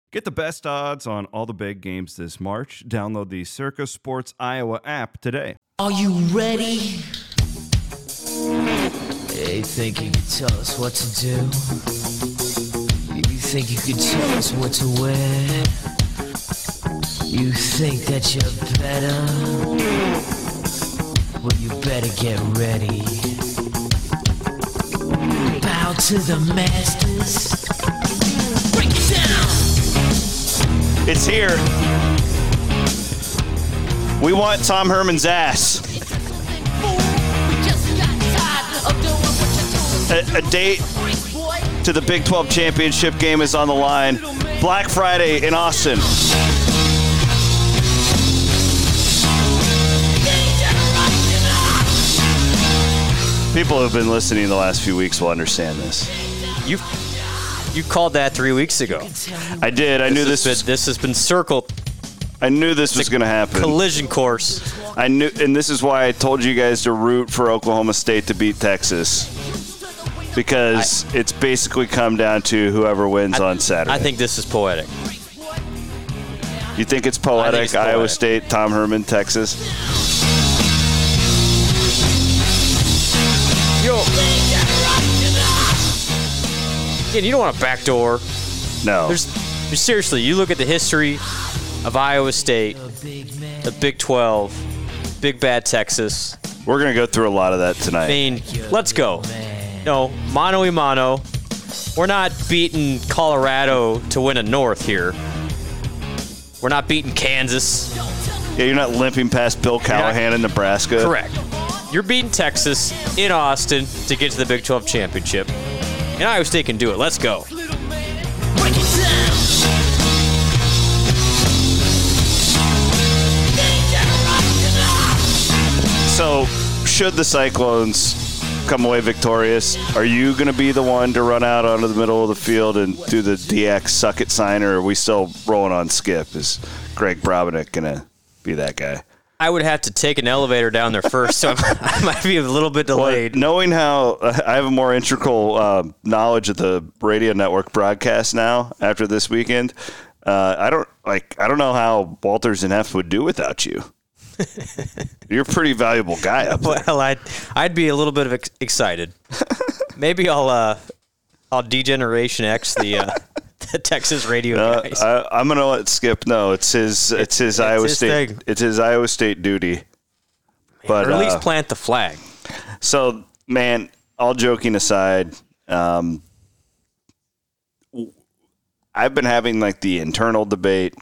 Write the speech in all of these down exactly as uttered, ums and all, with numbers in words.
Get the best odds on all the big games this March. Download the Circa Sports Iowa app today. Are you ready? Hey, think you can tell us what to do? You think you can tell us what to wear? You think that you're better? Well, you better get ready. Bow to the masters. Break it down! It's here. We want Tom Herman's ass. A, a date to the Big twelve championship game is on the line. Black Friday in Austin. People who have been listening the last few weeks will understand this. You you called that three weeks ago. I did. I this knew this. Been, this has been circled. I knew this was going to happen. Collision course. I knew, and this is why I told you guys to root for Oklahoma State to beat Texas, because I, it's basically come down to whoever wins I, on Saturday. I think this is poetic. You think it's poetic? Think it's poetic. Iowa State, Tom Herman, Texas. Yo. Again, you don't want a backdoor. No. There's, seriously, you look at the history of Iowa State, the Big twelve, Big Bad Texas. We're going to go through a lot of that tonight. I mean, let's go. No, mano y mano. We're not beating Colorado to win a North here. We're not beating Kansas. Yeah, you're not limping past Bill Callahan not, in Nebraska. Correct. You're beating Texas in Austin to get to the Big twelve championship. And Iowa State can do it. Let's go. So, should the Cyclones come away victorious, are you going to be the one to run out onto the middle of the field and do the D X suck it sign, or are we still rolling on skip? Is Greg Brabenick going to be that guy? I would have to take an elevator down there first, so I might be a little bit delayed. Well, knowing how I have a more integral uh, knowledge of the radio network broadcast now after this weekend, uh, I don't like. I don't know how Walters and Heft would do without you. You're a pretty valuable guy up there. Well, I'd I'd be a little bit of ex- excited. Maybe I'll uh, I'll Degeneration X the. Uh, The Texas radio uh, guys. I, I'm gonna let Skip know it's his. It's, it's his it's Iowa his State. Thing. It's his Iowa State duty. But or at least uh, plant the flag. So, man, all joking aside, um, I've been having like the internal debate.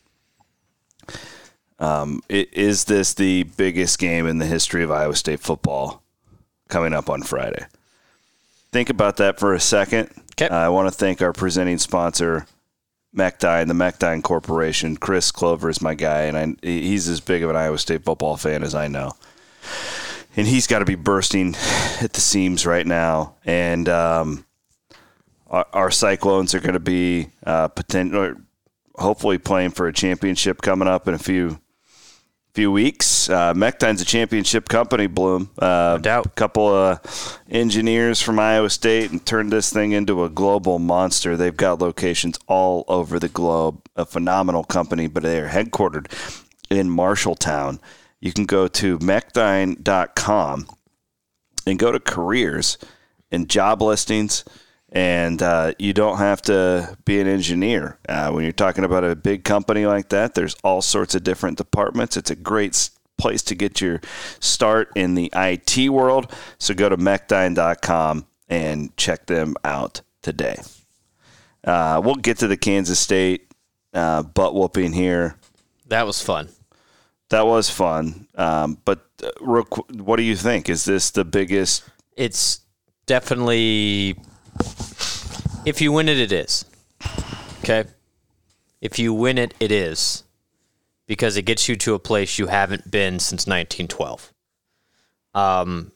Um, it, is this the biggest game in the history of Iowa State football coming up on Friday? Think about that for a second. Okay. Uh, I want to thank our presenting sponsor, Mechdyne, the Mechdyne Corporation. Chris Clover is my guy, and I, he's as big of an Iowa State football fan as I know. And he's got to be bursting at the seams right now. And um, our, our Cyclones are going to be uh, potential, hopefully playing for a championship coming up in a few few weeks. Uh, Mechdyne's a championship company, Bloom. Uh, no doubt. A couple of engineers from Iowa State and turned this thing into a global monster. They've got locations all over the globe. A phenomenal company, but they are headquartered in Marshalltown. You can go to mechdyne dot com and go to careers and job listings. And uh, you don't have to be an engineer. Uh, when you're talking about a big company like that, there's all sorts of different departments. It's a great place to get your start in the I T world. So go to mechdyne dot com and check them out today. Uh, we'll get to the Kansas State uh, butt whooping here. That was fun. That was fun. Um, but uh, real qu- what do you think? Is this the biggest? It's definitely... If you win it, it is. Okay? If you win it, it is. Because it gets you to a place you haven't been since nineteen twelve. Um,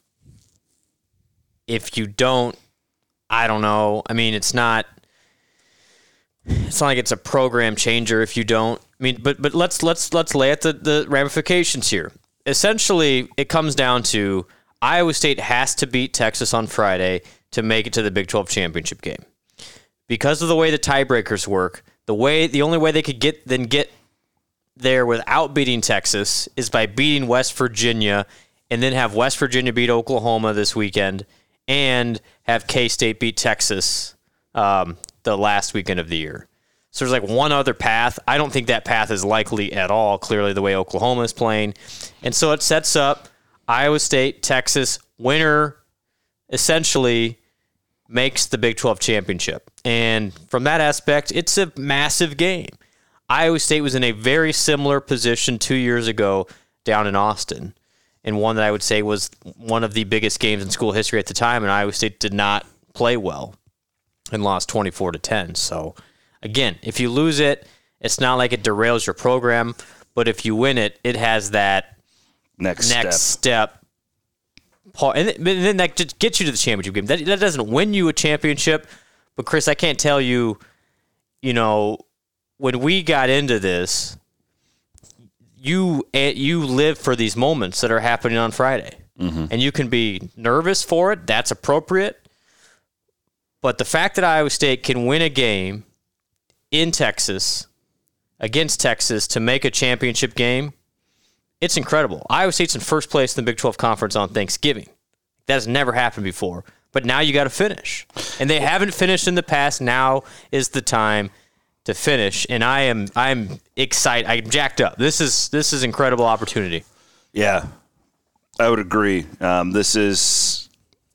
if you don't, I don't know. I mean, it's not it's not like it's a program changer if you don't. I mean, but but let's let's let's lay out the, the ramifications here. Essentially, it comes down to Iowa State has to beat Texas on Friday to make it to the Big twelve championship game. Because of the way the tiebreakers work, The way, the only way they could get then get there without beating Texas is by beating West Virginia, and then have West Virginia beat Oklahoma this weekend, and have K-State beat Texas um, the last weekend of the year. So there's like one other path. I don't think that path is likely at all, clearly the way Oklahoma is playing. And so it sets up Iowa State, Texas, winner essentially makes the Big twelve championship. And from that aspect, it's a massive game. Iowa State was in a very similar position two years ago down in Austin, and one that I would say was one of the biggest games in school history at the time, and Iowa State did not play well and lost twenty-four to ten. So, again, if you lose it, it's not like it derails your program, but if you win it, it has that next, next step. step part, and then that just gets you to the championship game. That, that doesn't win you a championship, but, Chris, I can't tell you, you know, when we got into this, you you live for these moments that are happening on Friday. Mm-hmm. And you can be nervous for it. That's appropriate. But the fact that Iowa State can win a game in Texas against Texas to make a championship game, it's incredible. Iowa State's in first place in the Big twelve Conference on Thanksgiving. That has never happened before. But now you got to finish. And they haven't finished in the past. Now is the time to finish, and I am I'm excited. I'm jacked up. This is this is incredible opportunity. Yeah, I would agree. Um, this is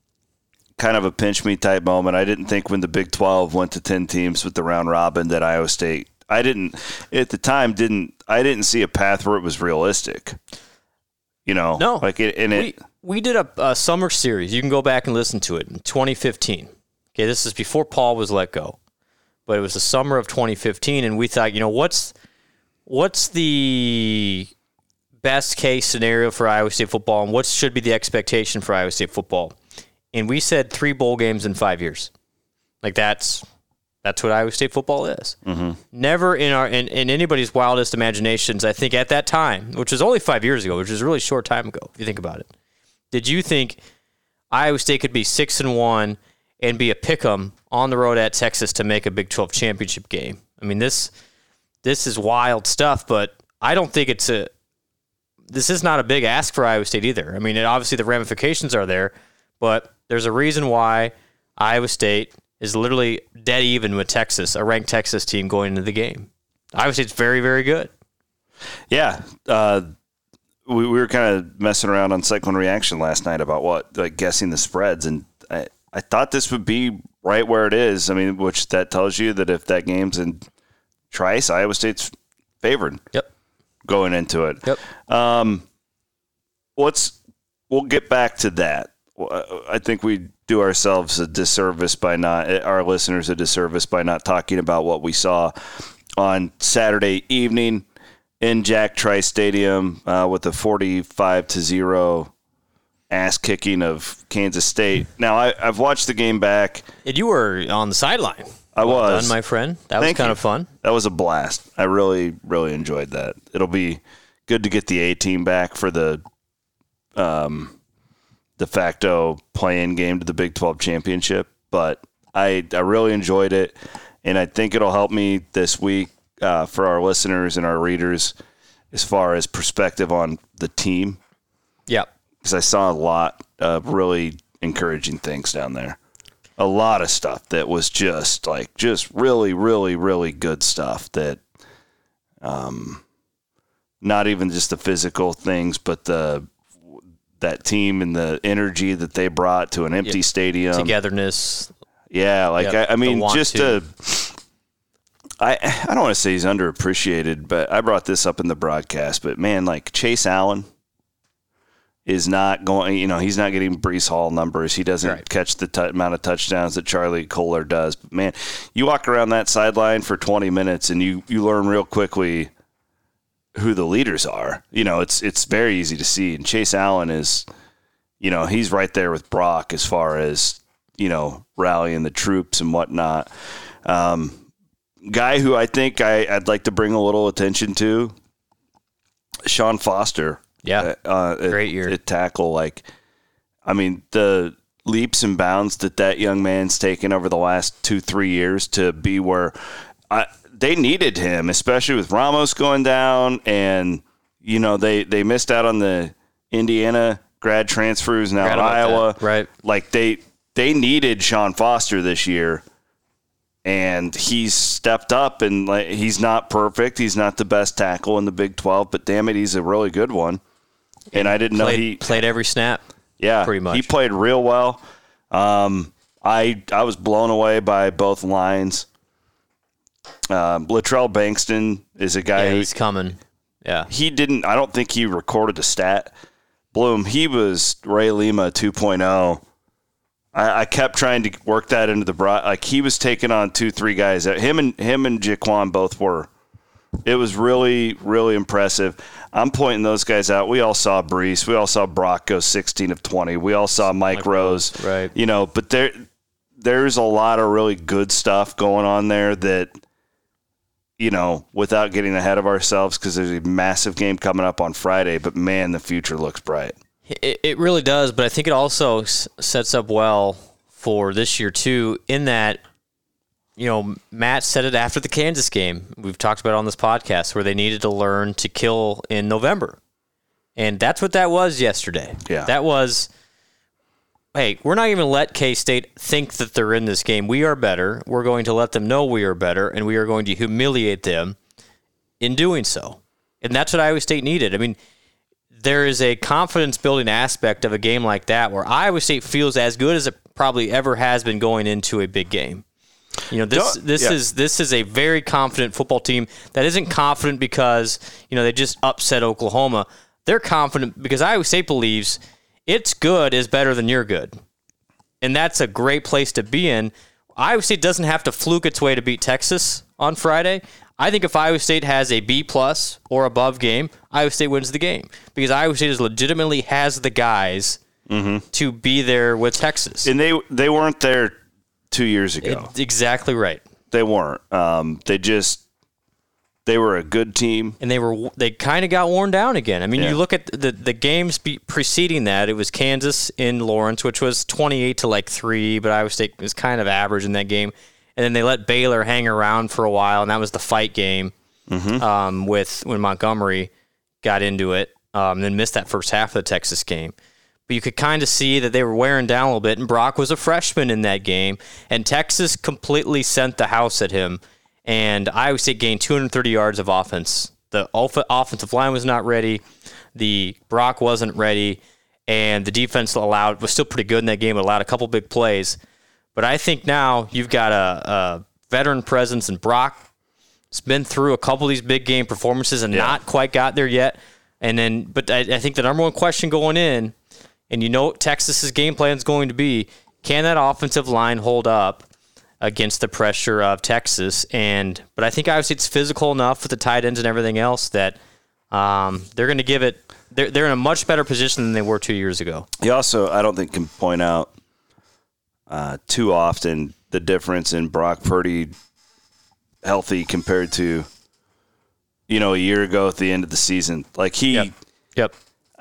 kind of a pinch me type moment. I didn't think when the Big twelve went to ten teams with the round robin that Iowa State. I didn't at the time didn't I didn't see a path where it was realistic. You know, no, like it. And we, it we did a, a summer series. You can go back and listen to it in twenty fifteen. Okay, this is before Paul was let go. But it was the summer of twenty fifteen, and we thought, you know, what's what's the best case scenario for Iowa State football, and what should be the expectation for Iowa State football? And we said three bowl games in five years. Like that's that's what Iowa State football is. Mm-hmm. Never in our in, in anybody's wildest imaginations, I think at that time, which was only five years ago, which is a really short time ago, if you think about it, did you think Iowa State could be six and one and be a pick'em on the road at Texas to make a Big twelve championship game? I mean, this this is wild stuff, but I don't think it's a this is not a big ask for Iowa State either. I mean, it, obviously the ramifications are there, but there's a reason why Iowa State is literally dead even with Texas, a ranked Texas team going into the game. Iowa State's very, very good. Yeah. Uh, we, we were kind of messing around on Cyclone Reaction last night about what, like guessing the spreads, and I, I thought this would be right where it is. I mean, which that tells you that if that game's in Trice, Iowa State's favored. Yep. Going into it. Yep. Um, let's we'll get back to that. I think we do ourselves a disservice by not our listeners a disservice by not talking about what we saw on Saturday evening in Jack Trice Stadium uh, with a forty-five to zero ass kicking of Kansas State. Now I, I've watched the game back. And you were on the sideline. I well was, done, my friend. That Thank was kind you. of fun. That was a blast. I really, really enjoyed that. It'll be good to get the A team back for the um, de facto play-in game to the Big twelve championship. But I, I really enjoyed it, and I think it'll help me this week uh, for our listeners and our readers as far as perspective on the team. Yep. Because I saw a lot of really encouraging things down there. A lot of stuff that was just like, just really, really, really good stuff that, um, not even just the physical things, but the, that team and the energy that they brought to an empty yep. stadium. Togetherness. Yeah. Like, yep. I, I mean, just to. to, I, I don't want to say he's underappreciated, but I brought this up in the broadcast, but man, like Chase Allen is not going, you know, he's not getting Breece Hall numbers. He doesn't right. catch the t- amount of touchdowns that Charlie Kohler does. But, man, you walk around that sideline for twenty minutes and you, you learn real quickly who the leaders are. You know, it's it's very easy to see. And Chase Allen is, you know, he's right there with Brock as far as, you know, rallying the troops and whatnot. Um, guy who I think I, I'd like to bring a little attention to, Sean Foster. Yeah, uh, great year. At, at tackle, like, I mean, the leaps and bounds that that young man's taken over the last two, three years to be where I, they needed him, especially with Ramos going down, and you know they, they missed out on the Indiana grad transfers now in Iowa. That. Right. Like they they needed Sean Foster this year, and he's stepped up, and like he's not perfect. He's not the best tackle in the Big twelve, but damn it, he's a really good one. And I didn't played, know he played every snap. Yeah, pretty much. He played real well. Um, I I was blown away by both lines. Um, Latrell Bankston is a guy yeah, who he's coming. Yeah, he didn't. I don't think he recorded a stat. Bloom, he was Ray Lima two point oh. I, I kept trying to work that into the broad. Like he was taking on two, three guys. Him and him and Jaquan both were. It was really, really impressive. I'm pointing those guys out. We all saw Brees. We all saw Brock go sixteen of twenty. We all saw Mike, Mike Rose. Rose. Right. You know, but there, there's a lot of really good stuff going on there that, you know, without getting ahead of ourselves, because there's a massive game coming up on Friday, but man, the future looks bright. It, it really does, but I think it also s- sets up well for this year too, in that, you know, Matt said it after the Kansas game. We've talked about it on this podcast where they needed to learn to kill in November. And that's what that was yesterday. Yeah. That was, hey, we're not even going to let K-State think that they're in this game. We are better. We're going to let them know we are better, and we are going to humiliate them in doing so. And that's what Iowa State needed. I mean, there is a confidence-building aspect of a game like that where Iowa State feels as good as it probably ever has been going into a big game. You know, this this yeah. is this is a very confident football team that isn't confident because, you know, they just upset Oklahoma. They're confident because Iowa State believes it's good is better than you're good. And that's a great place to be in. Iowa State doesn't have to fluke its way to beat Texas on Friday. I think if Iowa State has a B plus or above game, Iowa State wins the game because Iowa State is legitimately has the guys mm-hmm. to be there with Texas. And they they weren't there two years ago. It, exactly right. They weren't. Um, they just they were a good team, and they were they kind of got worn down again. I mean, yeah. you look at the the games be, preceding that. It was Kansas in Lawrence, which was twenty-eight to like three, but Iowa State was kind of average in that game. And then they let Baylor hang around for a while, and that was the fight game mm-hmm. um, with when Montgomery got into it, um, and then missed that first half of the Texas game. But you could kind of see that they were wearing down a little bit, and Brock was a freshman in that game, and Texas completely sent the house at him, and Iowa State gained two hundred thirty yards of offense. The offensive line was not ready, the Brock wasn't ready, and the defense allowed was still pretty good in that game. It allowed a couple big plays. But I think now you've got a, a veteran presence in Brock. It's been through a couple of these big game performances and yeah. not quite got there yet. And then, but I, I think the number one question going in, and you know what Texas's game plan is going to be, can that offensive line hold up against the pressure of Texas? And but I think Iowa State's physical enough with the tight ends and everything else that um, they're going to give it. They're they're in a much better position than they were two years ago. You also, I don't think, can point out uh, too often the difference in Brock Purdy healthy compared to, you know, a year ago at the end of the season. Like he, yep. yep.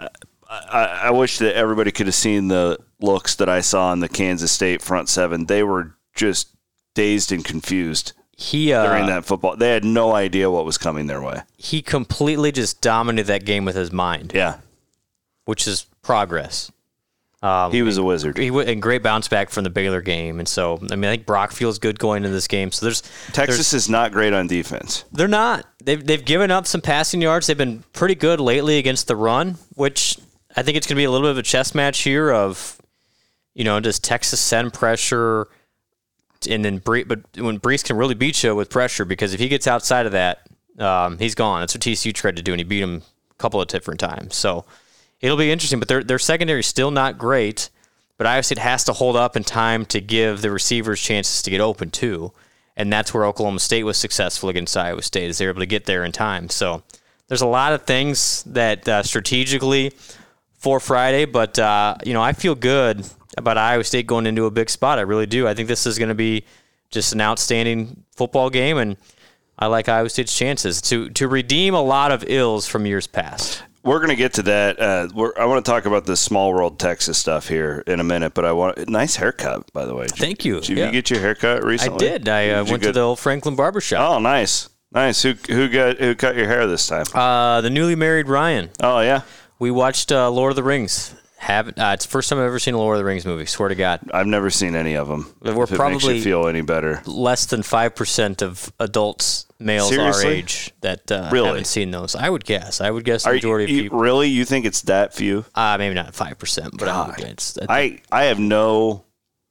I, I wish that everybody could have seen the looks that I saw in the Kansas State front seven. They were just dazed and confused he, uh, during that football. They had no idea what was coming their way. He completely just dominated that game with his mind. Yeah. Which is progress. Um, he was a wizard. He and great bounce back from the Baylor game. And so, I mean, I think Brock feels good going into this game. So there's Texas there's, is not great on defense. They're not. They've, they've given up some passing yards. They've been pretty good lately against the run, which I think it's going to be a little bit of a chess match here of, you know, does Texas send pressure, and then Bre- but when Brees can really beat you with pressure, because if he gets outside of that, um, he's gone. That's what T C U tried to do, and he beat him a couple of different times. So it'll be interesting, but their their secondary is still not great, but Iowa State has to hold up in time to give the receivers chances to get open too, and that's where Oklahoma State was successful against Iowa State, is they were able to get there in time. So there's a lot of things that uh, strategically for Friday, but uh, you know, I feel good about Iowa State going into a big spot. I really do. I think this is going to be just an outstanding football game, and I like Iowa State's chances to to redeem a lot of ills from years past. we're going to get to that. Uh, we're, I want to talk about the Small World Texas stuff here in a minute, but I want nice haircut, by the way. Did Thank you. Did yeah. you get your haircut recently? I did. I uh, did went to the old Franklin Barbershop. Oh, nice. Nice. Who who got who cut your hair this time? Uh, the newly married Ryan. Oh, yeah. We watched uh, Lord of the Rings. Haven't. Uh, it's the first time I've ever seen a Lord of the Rings movie. Swear to God. I've never seen any of them. We're if it probably makes you feel any better. Less than five percent of adults, males Seriously? our age, that uh, Really? haven't seen those. I would guess. I would guess the Are majority you, of people. Really? You think it's that few? Uh, maybe not five percent, but I would God. guess. That, I, I have no...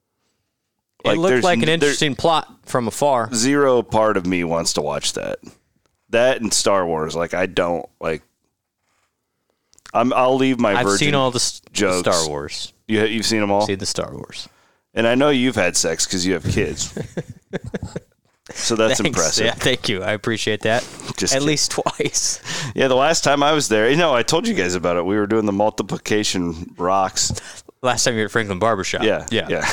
it looked there's like an n- interesting plot from afar. Zero part of me wants to watch that. That and Star Wars. Like, I don't, like... I'm, I'll leave my I've virgin seen all the s- jokes. Star Wars. You, you've seen them all? Seen the Star Wars. And I know you've had sex because you have kids. So that's Thanks. impressive. Yeah, thank you. I appreciate that. Just At kidding. least twice. Yeah, the last time I was there, you know, I told you guys about it. We were doing the multiplication rocks. Last time you were at Franklin Barbershop. Yeah, Yeah. yeah.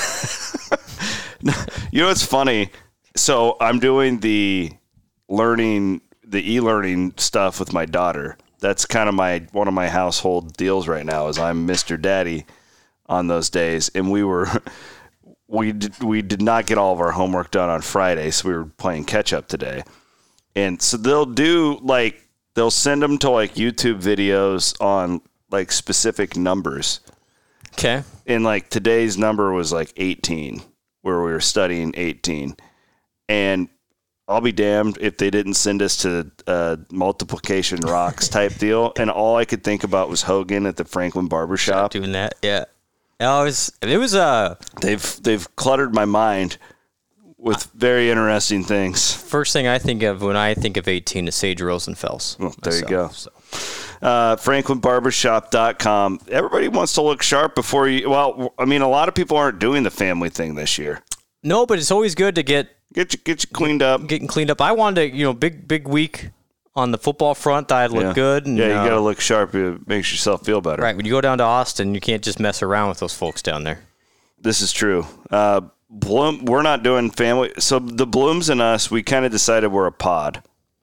You know what's funny? So I'm doing the learning, the e-learning stuff with my daughter. That's kind of my one of my household deals right now. Is I'm Mister Daddy on those days, and we were we did, we did not get all of our homework done on Friday, so we were playing catch up today. And so they'll do like they'll send them to like YouTube videos on like specific numbers. Okay. And like today's number was like eighteen, where we were studying eighteen. And I'll be damned if they didn't send us to uh, multiplication rocks type deal. And all I could think about was Hogan at the Franklin Barbershop. Doing that. Yeah. No, it was, it was uh, They've they've cluttered my mind with very interesting things. first thing I think of when I think of eighteen is Sage Rosenfels. Well, there you myself, go. so. Uh, Franklin Barbershop dot com. Everybody wants to look sharp before you. Well, I mean, a lot of people aren't doing the family thing this year. No, but it's always good to get Get you get you cleaned up. getting cleaned up. I wanted to, you know, big big week on the football front. I'd look yeah. good. And, yeah, you uh, got to look sharp. It makes yourself feel better. Right. When you go down to Austin, you can't just mess around with those folks down there. This is true. Uh, Bloom, we're not doing family. So the Blooms and us, we kind of decided we're a pod,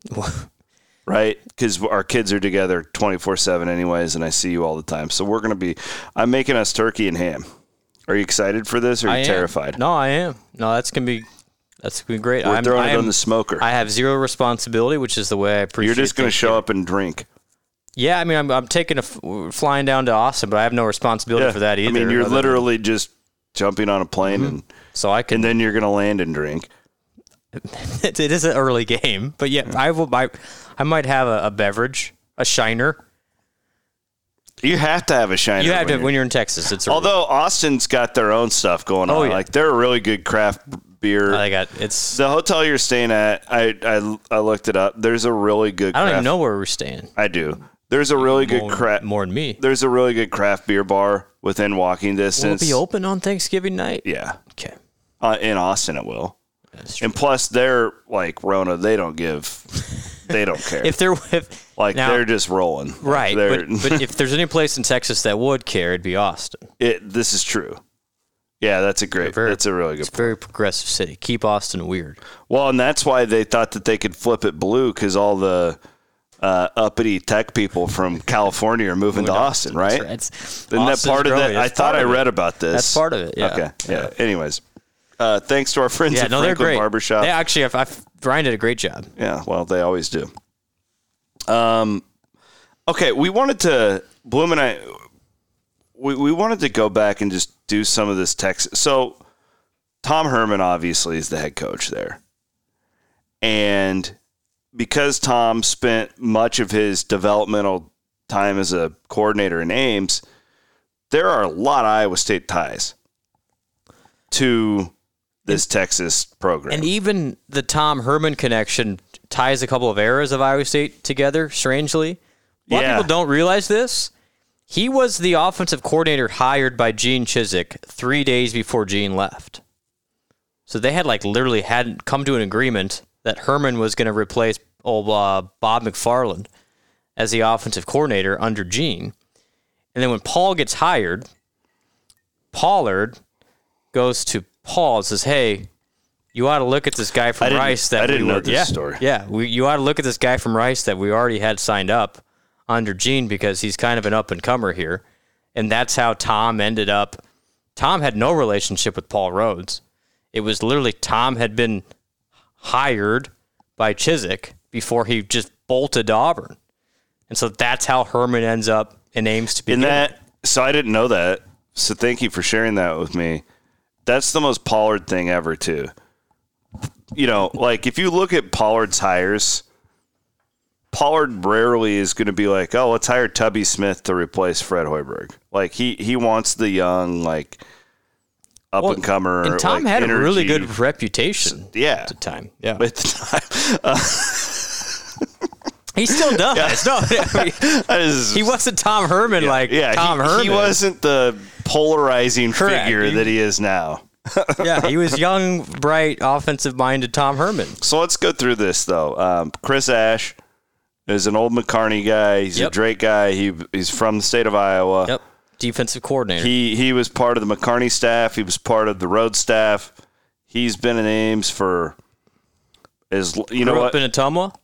right? Because our kids are together twenty-four seven anyways, and I see you all the time. So we're going to be, I'm making us turkey and ham. Are you excited for this or are I you am. terrified? No, I am. No, that's gonna be that's gonna be great. We're I'm, throwing I it am, on the smoker. I have zero responsibility, which is the way I appreciate. You're just going to show Thanksgiving. up and drink. Yeah, I mean, I'm, I'm taking a f- flying down to Austin, but I have no responsibility for that either. I mean, you're other than- literally just jumping on a plane Mhm. and so I can. and then you're going to land and drink. it, it is an early game, but yeah, I will. I, I might have a, a beverage, a shiner. You have to have a shiner. You have when to you're- when you're in Texas. It's early. Although Austin's got their own stuff going on. Oh, yeah. Like they're a really good craft beer. I got it's. The hotel you're staying at, I, I I looked it up. There's a really good. I don't craft, even know where we're staying. I do. There's a really good more, craft. more than me. There's a really good craft beer bar within walking Will it distance. be open on Thanksgiving night? Yeah, Okay. uh, in Austin it will. That's true. And plus, they're like Rona. They don't give. They don't care. If they're if like now- they're just rolling. Like, right, they're- but, but if there's any place in Texas that would care, it'd be Austin. it. This is true. Yeah, that's a great. Very- That's a really good. It's a very progressive city. Keep Austin weird. Well, and that's why they thought that they could flip it blue because all the uh, uppity tech people from California are moving to Austin, right? That's It's, Isn't that Austin's part of growing. that? I That's thought part I of it. read about this. That's part of it. Yeah. Okay. Yeah. Anyways, uh, thanks to our friends Yeah. at No, they're Franklin great. Barbershop. They actually, I've, I've, Ryan did a great job. Yeah. Well, they always do. Um. Okay, we wanted to Bloom and I. We we wanted to go back and just do some of this text. So, Tom Herman obviously is the head coach there, and because Tom spent much of his developmental time as a coordinator in Ames, there are a lot of Iowa State ties to this Texas program. And even the Tom Herman connection ties a couple of eras of Iowa State together, strangely. A lot Yeah. of people don't realize this. He was the offensive coordinator hired by Gene Chizik three days before Gene left. So they had like literally hadn't come to an agreement that Herman was going to replace old uh, Bob McFarland as the offensive coordinator under Gene. And then when Paul gets hired, Pollard goes to Paul and says, "Hey, you ought to look at this guy from I didn't- Rice that I didn't we know were, this yeah, story. Yeah, we, you ought to look at this guy from Rice that we already had signed up under Gene because he's kind of an up-and-comer here. And that's how Tom ended up. Tom had no relationship with Paul Rhoads. It was literally Tom had been hired by Chizik before he just bolted to Auburn. And so that's how Herman ends up in Ames to begin. In that, so I didn't know that. So thank you for sharing that with me. That's the most Pollard thing ever, too. You know, like if you look at Pollard's hires, Pollard rarely is going to be like, oh, let's hire Tubby Smith to replace Fred Hoiberg. Like he, he wants the young, like up well, and comer. And Tom like, had energy. a really good reputation. Yeah, at the time. Yeah, at the time. Uh, he still does. Yeah. No, I mean, just, he wasn't Tom Herman yeah, like yeah, Tom he, Herman. He wasn't the polarizing Correct. figure he, that he is now. Yeah, he was young, bright, offensive-minded Tom Herman. So let's go through this, though. Um, Chris Ash is an old McCarney guy. He's yep. a Drake guy. He He's from the state of Iowa. Yep, defensive coordinator. He he was part of the McCarney staff. He was part of the Rhodes staff. He's been in Ames for, as you Grew know up what? in Ottumwa?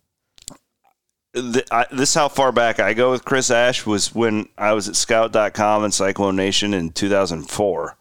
The, I, this is how far back I go with Chris Ash was when I was at Scout dot com and Cyclone Nation in two thousand four.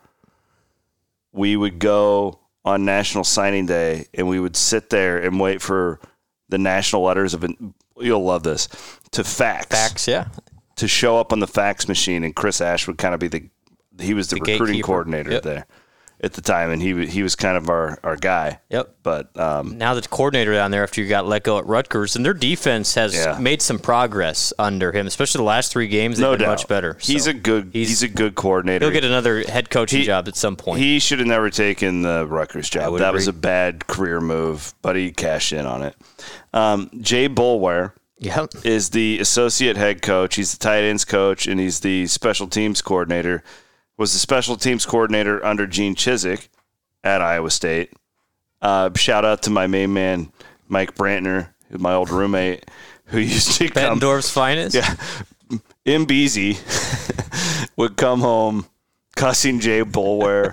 We would go on National Signing Day, and we would sit there and wait for the national letters of, you'll love this, to fax. Fax, yeah. To show up on the fax machine, and Chris Ash would kind of be the, he was the, the recruiting gatekeeper. coordinator yep. there at the time, and he he was kind of our, our guy. Yep. But um, now the coordinator down there after you got let go at Rutgers, and their defense has yeah. made some progress under him, especially the last three games. They've no been doubt. much better. He's so a good he's, he's a good coordinator. He'll get another head coaching he, job at some point. He should have never taken the Rutgers job. That agree. was a bad career move, but he cashed in on it. Um, Jay Boulware yep. is the associate head coach. He's the tight ends coach, and he's the special teams coordinator. Was the special teams coordinator under Gene Chizik at Iowa State. Uh, shout out to my main man, Mike Brantner, my old roommate, who used to come. Bettendorf's finest? Yeah. M. Beasy would come home cussing Jay Boulware.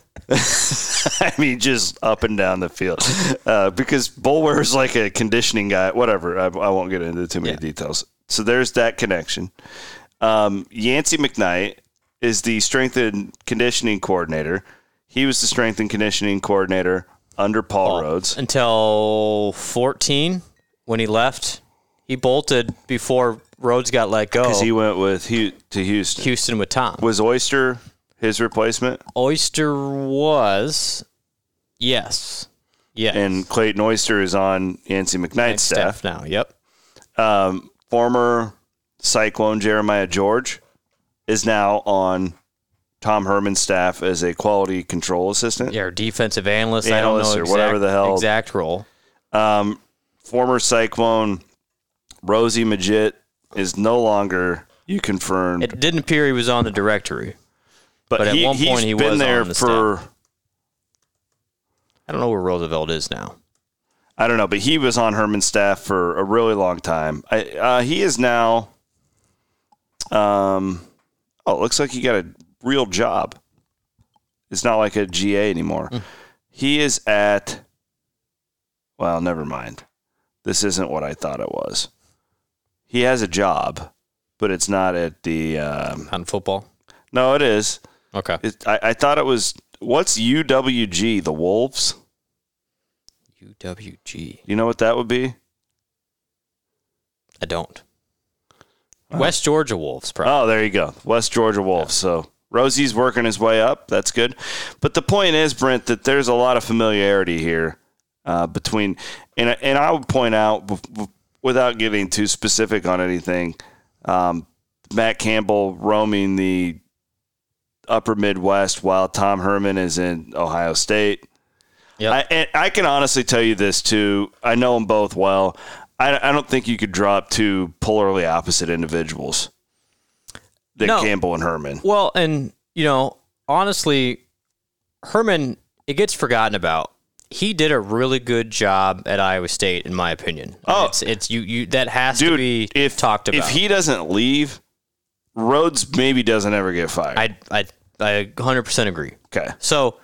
I mean, just up and down the field. Uh, because Boulware is like a conditioning guy. Whatever. I, I won't get into too many yeah. details. So there's that connection. Um, Yancey McKnight is the strength and conditioning coordinator. He was the strength and conditioning coordinator under Paul oh, Rhoads. Until fourteen, when he left. He bolted before Rhoads got let go. Because he went with to Houston. Houston with Tom. Was Oyster his replacement? Oyster was, yes. Yes. And Clayton Oyster is on Yancey McKnight's staff. staff now, yep. Um, former Cyclone Jeremiah George is now on Tom Herman's staff as a quality control assistant. Yeah, or defensive analyst. analyst I don't know or exact, whatever the hell. exact role. Um, former Cyclone Rosie Majit is no longer, you confirmed. It didn't appear he was on the directory. But, but he, at one point he's he been was there on the for. staff. I don't know where Roosevelt is now. I don't know, but he was on Herman's staff for a really long time. I, uh, he is now. Um, oh, it looks like he got a real job. It's not like a G A anymore. Mm. He is at. Well, never mind. This isn't what I thought it was. He has a job, but it's not at the. Um, on football? No, it is. Okay. It, I, I thought it was. What's U W G? The Wolves? U W G. You know what that would be? I don't. Oh. West Georgia Wolves, probably. Oh, there you go. West Georgia Wolves. Yeah. So Rosie's working his way up. That's good. But the point is, Brent, that there's a lot of familiarity here uh, between, and, and I would point out, without getting too specific on anything, um, Matt Campbell roaming the upper Midwest while Tom Herman is in Ohio State. Yep. I, and I can honestly tell you this, too. I know them both well. I, I don't think you could draw up two polarly opposite individuals than no. Campbell and Herman. Well, and, you know, honestly, Herman, it gets forgotten about. He did a really good job at Iowa State, in my opinion. Oh, it's, it's you. You that has dude, to be if, talked about. If he doesn't leave, Rhoads maybe doesn't ever get fired. I I I one hundred percent agree. Okay, so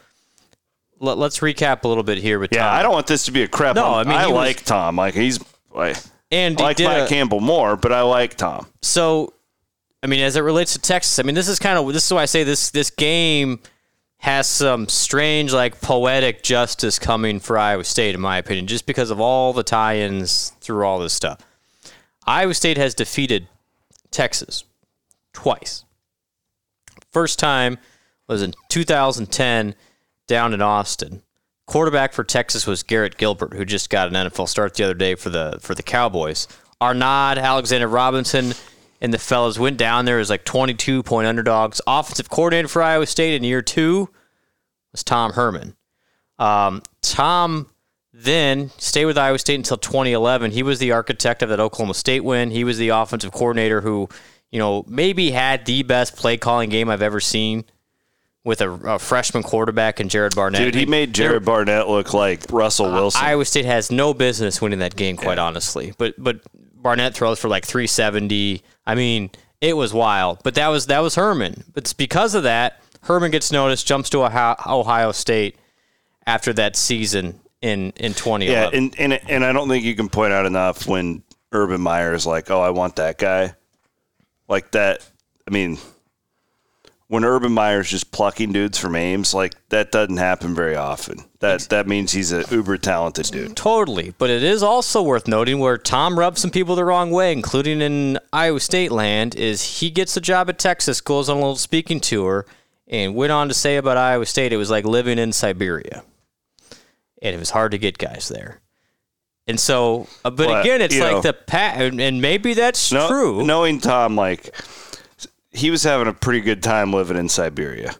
let, let's recap a little bit here with yeah, Tom. I don't want this to be a crap. No, I mean I he like was, Tom. Like he's like And I like Mike a, Campbell more, but I like Tom. So, I mean, as it relates to Texas, I mean, this is kind of this is why I say this this game has some strange, like, poetic justice coming for Iowa State, in my opinion, just because of all the tie-ins through all this stuff. Iowa State has defeated Texas twice. First time was in two thousand ten down in Austin. Quarterback for Texas was Garrett Gilbert, who just got an N F L start the other day for the for the Cowboys. Arnaud, Alexander Robinson, and the fellas went down there as like twenty-two point underdogs. Offensive coordinator for Iowa State in year two was Tom Herman. Um, Tom then stayed with Iowa State until twenty eleven. He was the architect of that Oklahoma State win. He was the offensive coordinator who, you know, maybe had the best play calling game I've ever seen, with a, a freshman quarterback and Jared Barnett. Dude, he made Jared Barnett look like Russell Wilson. Uh, Iowa State has no business winning that game, quite yeah. honestly. But but Barnett throws for like three seventy. I mean, it was wild. But that was that was Herman. But it's because of that, Herman gets noticed, jumps to Ohio State after that season in, in twenty eleven. Yeah, and, and, and I don't think you can point out enough when Urban Meyer is like, oh, I want that guy. Like that, I mean... When Urban Meyer's just plucking dudes from Ames, like, that doesn't happen very often. That that means he's an uber-talented dude. Totally. But it is also worth noting where Tom rubbed some people the wrong way, including in Iowa State land, is he gets a job at Texas, goes on a little speaking tour, and went on to say about Iowa State it was like living in Siberia. And it was hard to get guys there. And so, but well, again, it's like know, the pat, and maybe that's no, true. Knowing Tom, like... He was having a pretty good time living in Siberia.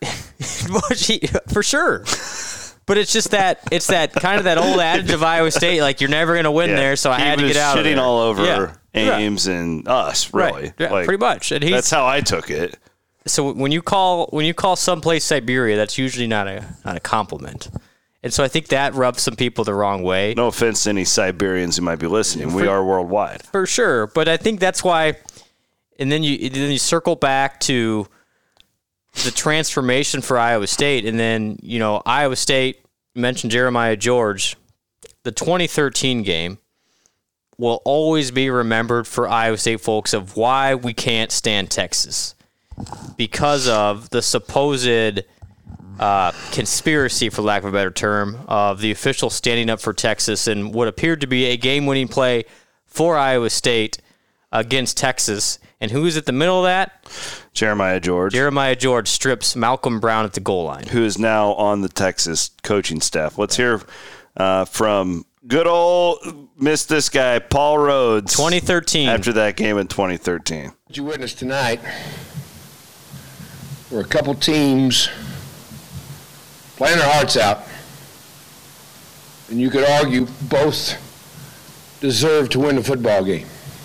For sure. But it's just that, it's that kind of that old adage of Iowa State, like, you're never going to win yeah. there, so I he had to get out of there. He was shitting all over yeah. Ames yeah. and us, really. Right. Yeah, like, pretty much. And he's, that's how I took it. So when you call when you call someplace Siberia, that's usually not a not a compliment. And so I think that rubs some people the wrong way. No offense to any Siberians who might be listening. For, we are worldwide. For sure. But I think that's why... And then you then you circle back to the transformation for Iowa State, and then, you know, Iowa State, you mentioned Jeremiah George, the twenty thirteen game will always be remembered for Iowa State folks of why we can't stand Texas, because of the supposed uh, conspiracy, for lack of a better term, of the official standing up for Texas and what appeared to be a game-winning play for Iowa State against Texas. And who's at the middle of that? Jeremiah George. Jeremiah George strips Malcolm Brown at the goal line, who is now on the Texas coaching staff. Let's hear uh, from good old miss this guy, Paul Rhodes. twenty thirteen. After that game in twenty thirteen. What you witnessed tonight were a couple teams playing their hearts out. And you could argue both deserve to win the football game.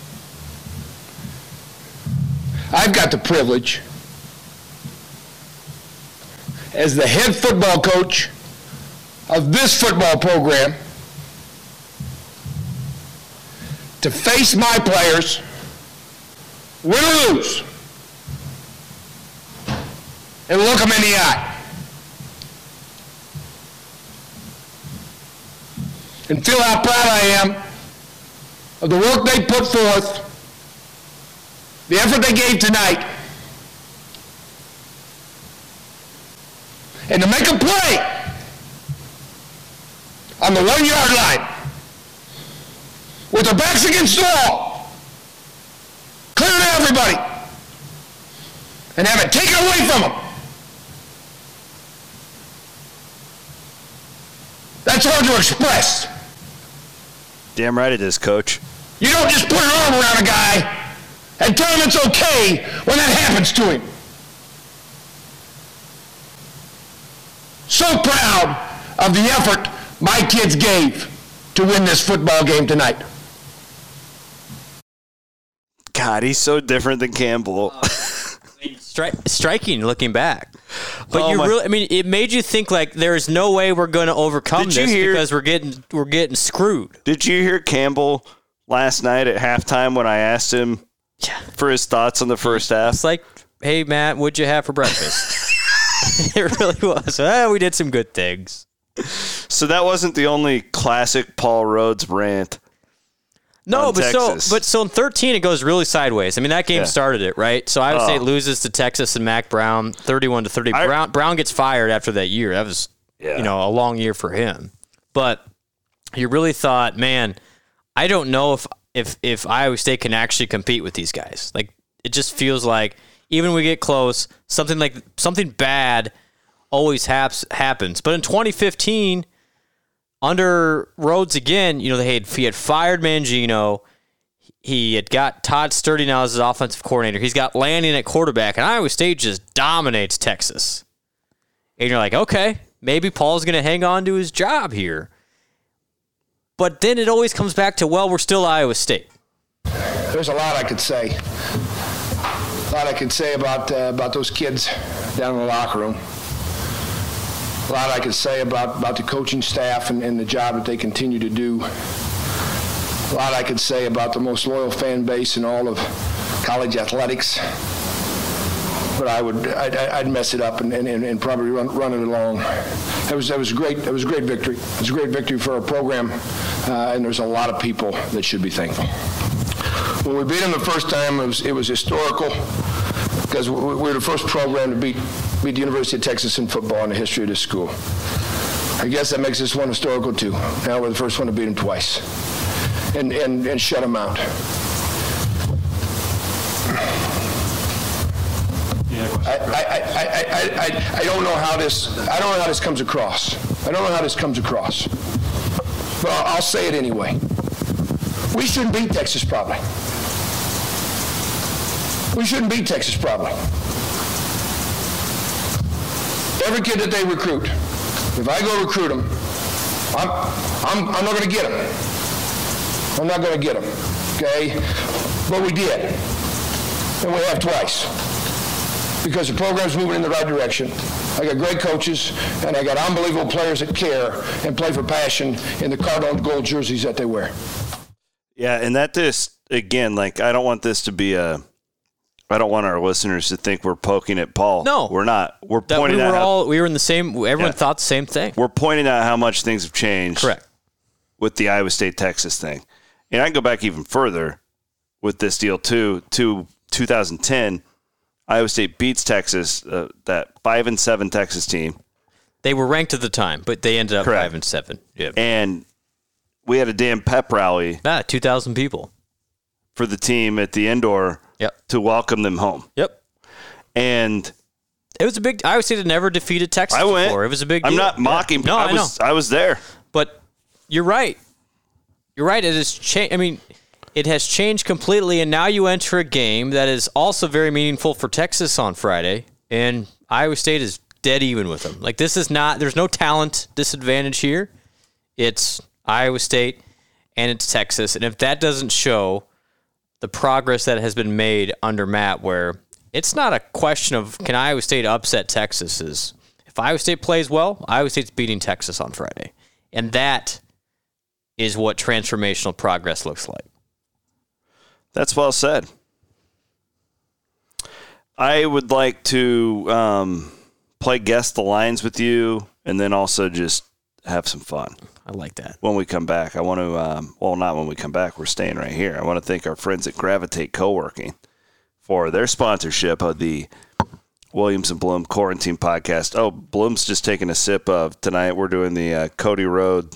I've got the privilege, as the head football coach of this football program, to face my players, win or lose, and look them in the eye. And feel how proud I am of the work they put forth, the effort they gave tonight, and to make a play on the one-yard line with their backs against the wall, clear to everybody, and have it taken away from them. That's hard to express. Damn right it is, Coach. You don't just put an arm around a guy and tell him it's okay when that happens to him. So proud of the effort my kids gave to win this football game tonight. God, he's so different than Campbell. Uh, stri- striking looking back. But oh you my. really, I mean, it made you think like there's no way we're going to overcome Did this hear, because we're getting we're getting screwed. Did you hear Campbell last night at halftime when I asked him yeah. for his thoughts on the first half? It's like, hey, Matt, what'd you have for breakfast? It really was. Oh, we did some good things. So that wasn't the only classic Paul Rhodes rant. No, on but Texas. so but so in thirteen it goes really sideways. I mean, that game Yeah. started it, right? So Iowa Oh. State loses to Texas and Mac Brown, thirty-one to thirty. I- Brown Brown gets fired after that year. That was Yeah. you know a long year for him. But you really thought, man, I don't know if if if Iowa State can actually compete with these guys. Like, it just feels like even when we get close, something like something bad always haps, happens. But in twenty fifteen, under Rhodes again, you know, they had he had fired Mangino. He had got Todd Sturdy now as his offensive coordinator. He's got Lanning at quarterback, and Iowa State just dominates Texas. And you're like, okay, maybe Paul's going to hang on to his job here. But then it always comes back to, well, we're still Iowa State. There's a lot I could say. A lot I could say about uh, about those kids down in the locker room. A lot I could say about, about the coaching staff and, and the job that they continue to do. A lot I could say about the most loyal fan base in all of college athletics. But I would I'd, I'd mess it up and, and, and probably run, run it along. That was that was great. That was a great victory. It was a great victory for our program, uh, and there's a lot of people that should be thankful. When we beat them the first time, it was it was historical because we we were the first program to beat beat the University of Texas in football in the history of this school. I guess that makes this one historical too. Now we're the first one to beat them twice, and and and shut them out. I, I, I, I, I, I don't know how this I don't know how this comes across. I don't know how this comes across. But I'll say it anyway. We shouldn't beat Texas probably. We shouldn't beat Texas probably. Every kid that they recruit, if I go recruit them, I'm I'm I'm not going to get them. I'm not going to get them. Okay? But we did. And we have twice. Because the program's moving in the right direction. I got great coaches, and I got unbelievable players that care and play for passion in the cardinal gold jerseys that they wear. Yeah, and that just, again, like, I don't want this to be a, I don't want our listeners to think we're poking at Paul. No. We're not. We're That pointing we out were how, all we were in the same. Everyone Yeah. thought the same thing. we're pointing out how much things have changed. Correct. With the Iowa State-Texas thing. And I can go back even further with this deal, too, to two thousand ten. Iowa State beats Texas, uh, that five and seven Texas team, They were ranked at the time, but they ended up Correct. five and seven. Yeah, and we had a damn pep rally ah, two thousand people. for the team at the indoor Yep. to welcome them home. Yep. And It was a big. Iowa State had never defeated Texas I went. before. It was a big deal. I'm not Yeah. mocking. No, I I, was know. I was there. But you're right. You're right. It has changed. I mean, it has changed completely, and now you enter a game that is also very meaningful for Texas on Friday, and Iowa State is dead even with them. Like, this is not. There's no talent disadvantage here. It's Iowa State and it's Texas, and if that doesn't show the progress that has been made under Matt, where it's not a question of can Iowa State upset Texas, is if Iowa State plays well, Iowa State's beating Texas on Friday, and that is what transformational progress looks like. That's well said. I would like to um, play guess the lines with you, and then also just have some fun I like that. when we come back. I want to, um, well, not when we come back. We're staying right here. I want to thank our friends at Gravitate Co-working for their sponsorship of the Williams and Bloom Quarantine Podcast. Oh, Bloom's just taking a sip of tonight. We're doing the uh, Cody Road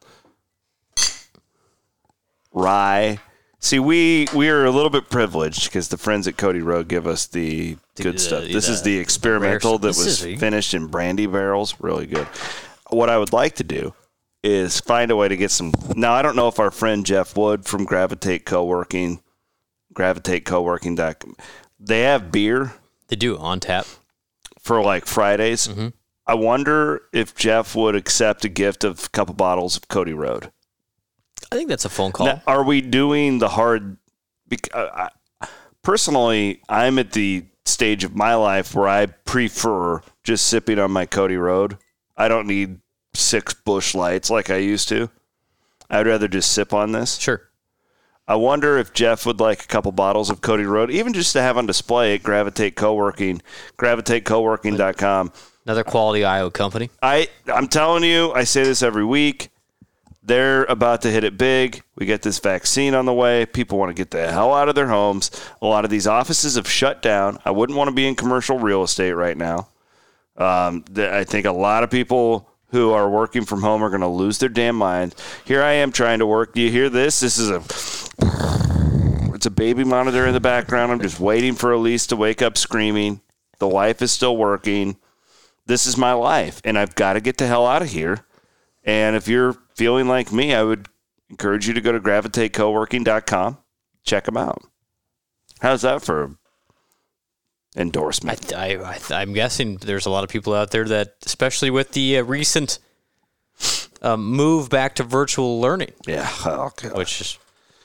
Rye. See, we we are a little bit privileged because the friends at Cody Road give us the good the- stuff. This the is the experimental rare- that this was is- finished in brandy barrels. Really good. What I would like to do is find a way to get some. Now, I don't know if our friend Jeff Wood from Gravitate Co-working, gravitate co working dot com, they have beer They do on tap. for like Fridays. Mm-hmm. I wonder if Jeff would accept a gift of a couple bottles of Cody Road. I think that's a phone call. Now, are we doing the hard? bec- uh, I, personally, I'm at the stage of my life where I prefer just sipping on my Cody Road. I don't need six Busch Lights like I used to. I'd rather just sip on this. Sure. I wonder if Jeff would like a couple bottles of Cody Road, even just to have on display at Gravitate Co-working, gravitate co working dot com. Another quality I O company. I, I'm telling you, I say this every week. they're about to hit it big. We get this vaccine on the way. People want to get the hell out of their homes. A lot of these offices have shut down. I wouldn't want to be in commercial real estate right now. Um, I think a lot of people who are working from home are going to lose their damn mind. Here I am trying to work. Do you hear this? This is a it's a baby monitor in the background. I'm just waiting for Elise to wake up screaming. The wife is still working. This is my life, and I've got to get the hell out of here. And if you're feeling like me, I would encourage you to go to gravitate co working dot com. Check them out. How's that for endorsement? I, I, I, I'm guessing there's a lot of people out there that, especially with the uh, recent uh, move back to virtual learning. Yeah. Oh, God. Which is...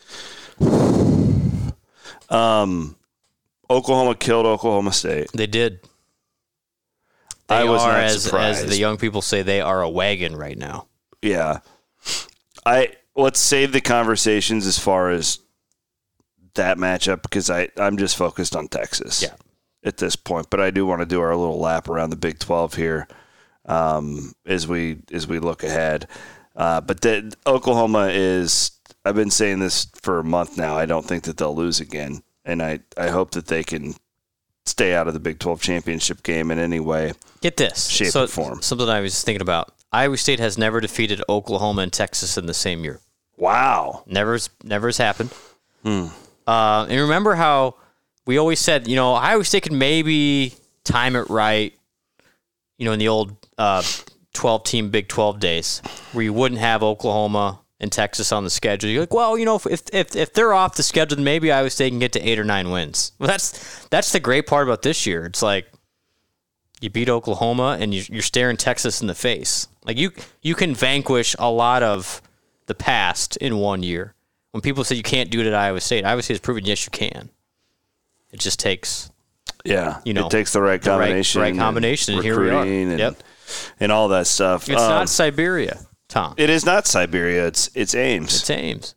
Um, Oklahoma killed Oklahoma State. They did. They I was are, not as, surprised. as the young people say, they are a wagon right now. Yeah. I let's save the conversations as far as that matchup because I, I'm just focused on Texas Yeah. at this point. But I do want to do our little lap around the Big twelve here um, as we as we look ahead. Uh, but the, Oklahoma is I've been saying this for a month now. I don't think that they'll lose again. And I, I hope that they can stay out of the Big twelve championship game in any way. Get this. Shape so, or form. Something I was thinking about. Iowa State has never defeated Oklahoma and Texas in the same year. Wow. Never, never has happened. Hmm. Uh, and remember how we always said, you know, Iowa State could maybe time it right, you know, in the old uh, twelve-team Big twelve days where you wouldn't have Oklahoma and Texas on the schedule. You're like, well, you know, if if if they're off the schedule, then maybe Iowa State can get to eight or nine wins. Well, that's that's the great part about this year. It's like you beat Oklahoma and you, you're staring Texas in the face. Like you you can vanquish a lot of the past in one year. When people say you can't do it at Iowa State, Iowa State has proven yes you can. It just takes Yeah, you know, it takes the right the right- combination, right combination, and here we are. recruiting and, Yep. and all that stuff. It's Um, not Siberia, Tom. It is not Siberia. It's it's Ames. It's Ames.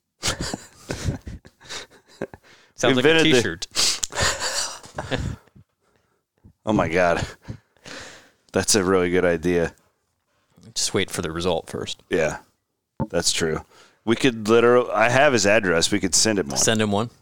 Sounds like a Invented the- T-shirt. Oh my God, that's a really good idea. Just wait for the result first. Yeah, that's true. We could literally. I have his address. We could send him one. Send him one.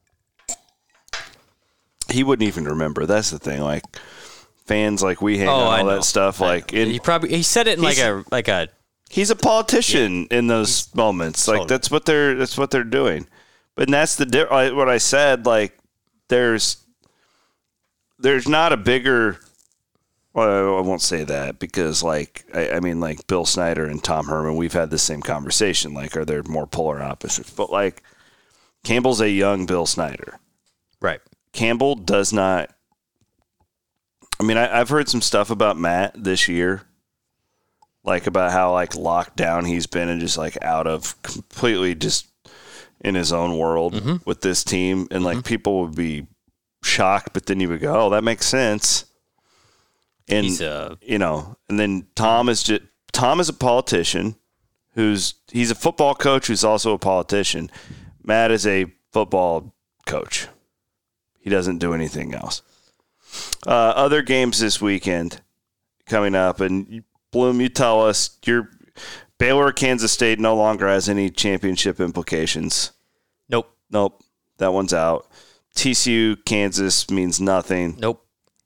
He wouldn't even remember. That's the thing. Like fans, like we hang Oh, on I all know. that stuff. Like in, He probably he said it in like He's- a like a he's a politician in those moments. Like Totally. that's what they're that's what they're doing. But that's the di- I- what I said. Like there's there's not a bigger. Well, I won't say that because like I, I mean like Bill Snyder and Tom Herman, we've had the same conversation. Like, are there more polar opposites? But like Campbell's a young Bill Snyder. right. Campbell does not. I mean, I, I've heard some stuff about Matt this year, like about how like locked down he's been and just like out of completely just in his own world Mm-hmm. with this team, and like people would be shocked, but then you would go, "Oh, that makes sense." And He's uh you know, and then Tom is just Tom is a politician who's he's a football coach who's also a politician. Matt is a football coach. He doesn't do anything else. Uh, other games this weekend coming up, and Bloom, you tell us your Baylor, Kansas State no longer has any championship implications. nope. Nope, that one's out. T C U, Kansas means nothing. Nope.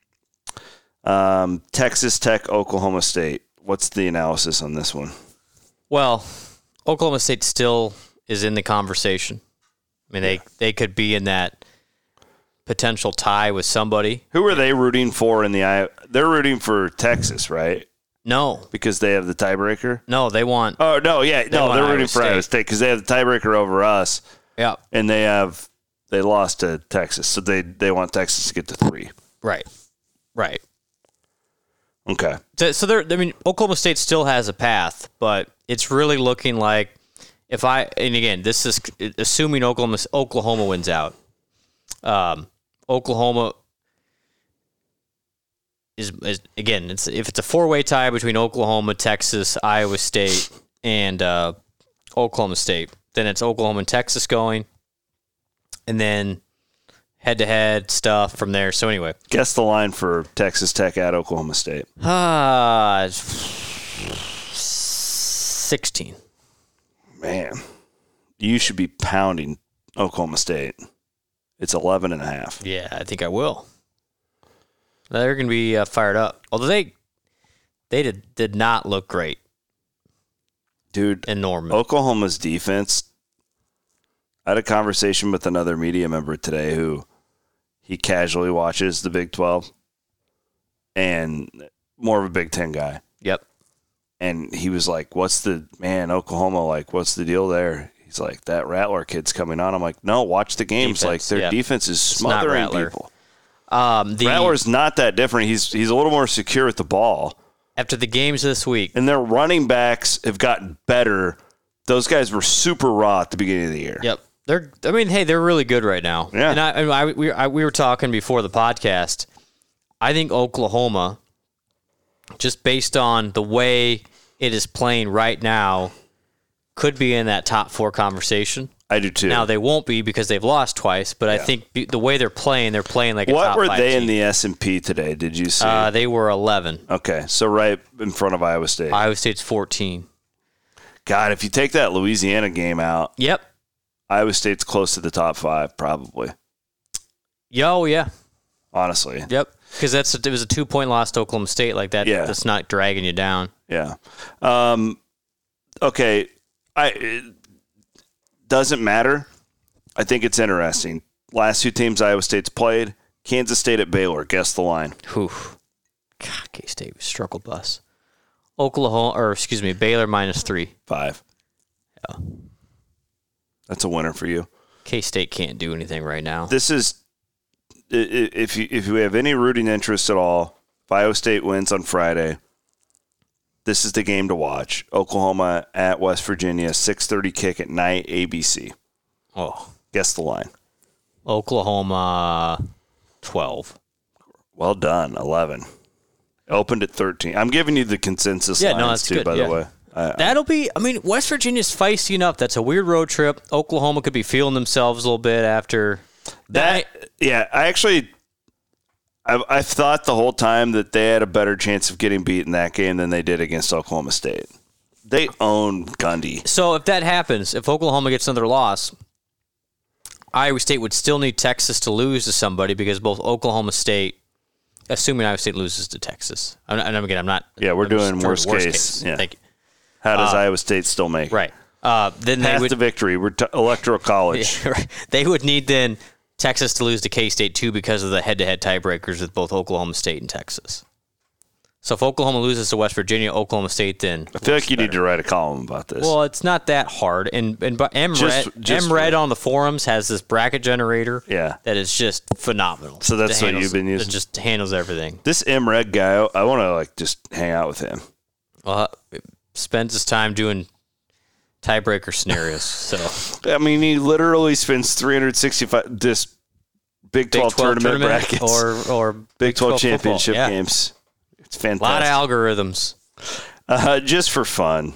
Um, Texas Tech, Oklahoma State. What's the analysis on this one? Well, Oklahoma State still is in the conversation. I mean, they, they could be in that potential tie with somebody. Who are they rooting for in the I? They're rooting for Texas, right? No, Because they have the tiebreaker. no, they want. Oh no, yeah, no, want they're Iowa rooting for Iowa State. State because they have the tiebreaker over us, Yeah, and they have they lost to Texas, so they they want Texas to get to three. right, right. Okay, So, so there. I mean, Oklahoma State still has a path, but it's really looking like if I and again, this is assuming Oklahoma Oklahoma wins out. Um, Oklahoma is, is again, it's if it's a four-way tie between Oklahoma, Texas, Iowa State, and uh, Oklahoma State, then it's Oklahoma and Texas going, and then head-to-head stuff from there. So anyway, guess the line for Texas Tech at Oklahoma State. ah, sixteen. Man, you should be pounding Oklahoma State. It's eleven and a half. Yeah, I think I will. They're going to be uh, fired up. Although they they did, did not look great. Dude, in Norman. Oklahoma's defense, I had a conversation with another media member today who he casually watches the Big twelve and more of a Big Ten guy. Yep. And he was like, what's the, man, Oklahoma, like, what's the deal there? He's like, that Rattler kid's coming on. I'm like, no, watch the games. Defense, like, their yeah. defense is It's not smothering Rattler. people. Um, the, Rattler's not that different. He's he's a little more secure with the ball. After the games this week. And their running backs have gotten better. Those guys were super raw at the beginning of the year. Yep. They're, I mean, hey, they're really good right now. Yeah. And I, and I, we, I, we were talking before the podcast. I think Oklahoma, just based on the way it is playing right now, could be in that top four conversation. I do too. Now, they won't be because they've lost twice, but I Yeah. think be, the way they're playing, they're playing like a what top were five they team. in the S and P today? Did you see? Uh, they were eleven. okay, so right in front of Iowa State. Iowa State's fourteen. God, if you take that Louisiana game out, Yep. Iowa State's close to the top five, probably. Yo, yeah. Honestly. Yep. Because that's a, it was a two point loss to Oklahoma State like that. Yeah. That's not dragging you down. Yeah. Um, okay. I it doesn't matter. I think it's interesting. Last two teams Iowa State's played, Kansas State at Baylor. Guess the line. Whew. God, K-State was struggle bus. Oklahoma, or excuse me, Baylor minus three. Five. Yeah. That's a winner for you. K-State can't do anything right now. This is i- i- if you if you have any rooting interest at all. If Iowa State wins on Friday, this is the game to watch. Oklahoma at West Virginia, six thirty kick at night, A B C. Oh, Guess the line. Oklahoma twelve. Well done, eleven. Opened at thirteen. I'm giving you the consensus Yeah, lines no, that's too, good, by yeah. the way. I, That'll be, I mean, West Virginia's feisty enough. That's a weird road trip. Oklahoma could be feeling themselves a little bit after that, yeah, I actually, I've, I've thought the whole time that they had a better chance of getting beat in that game than they did against Oklahoma State. They own Gundy. So if that happens, if Oklahoma gets another loss, Iowa State would still need Texas to lose to somebody because both Oklahoma State, assuming Iowa State loses to Texas. I'm not, and again, I'm not. Yeah, we're I'm doing just worst, worst case. case. Yeah. Thank you. How does Uh, Iowa State still make? Right. Uh, then they Path would to victory. We're t- Electoral College. Yeah, right. They would need then Texas to lose to K-State too because of the head-to-head tiebreakers with both Oklahoma State and Texas. So if Oklahoma loses to West Virginia, Oklahoma State then. I feel like you need to write a column about this. Well, it's not that hard, and and but M Just- Red just M Red for- on the forums has this bracket generator. Yeah. that is just phenomenal. So that's That what handles- you've been using? It just handles everything. This M Red guy, I want to like just hang out with him. Well, spends his time doing tiebreaker scenarios. So I mean, he literally spends three hundred sixty-five this Big Big twelve, tournament, brackets or or Big twelve football. championship Yeah. games. It's A lot of fantastic. algorithms. Uh, just for fun,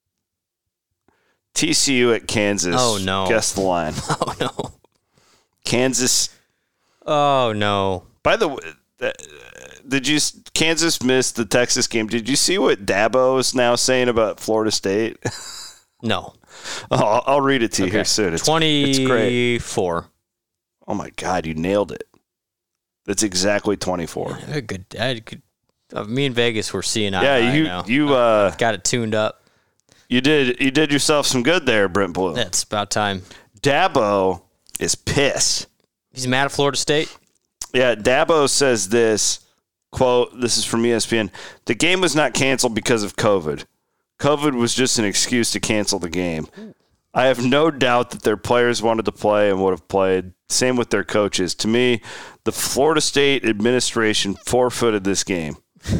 T C U at Kansas. Oh, no. Guess the line. Oh no. Kansas. Oh no. By the way, uh, did you Kansas missed the Texas game? Did you see what Dabo is now saying about Florida State? No. Oh, I'll, I'll read it to you Okay. here soon. It's, it's great. twenty-four. Oh my God, you nailed it. That's exactly twenty-four. I had good. I had good. Uh, me and Vegas were seeing eye Yeah, to eye you now. you uh got it tuned up. you did you did yourself some good there, Brent Blue. It's about time. Dabo is pissed. He's mad at Florida State. Yeah, Dabo says this quote. This is from E S P N. The game was not canceled because of COVID. COVID was just an excuse to cancel the game. I have no doubt that their players wanted to play and would have played. Same with their coaches. To me, the Florida State administration forfeited this game.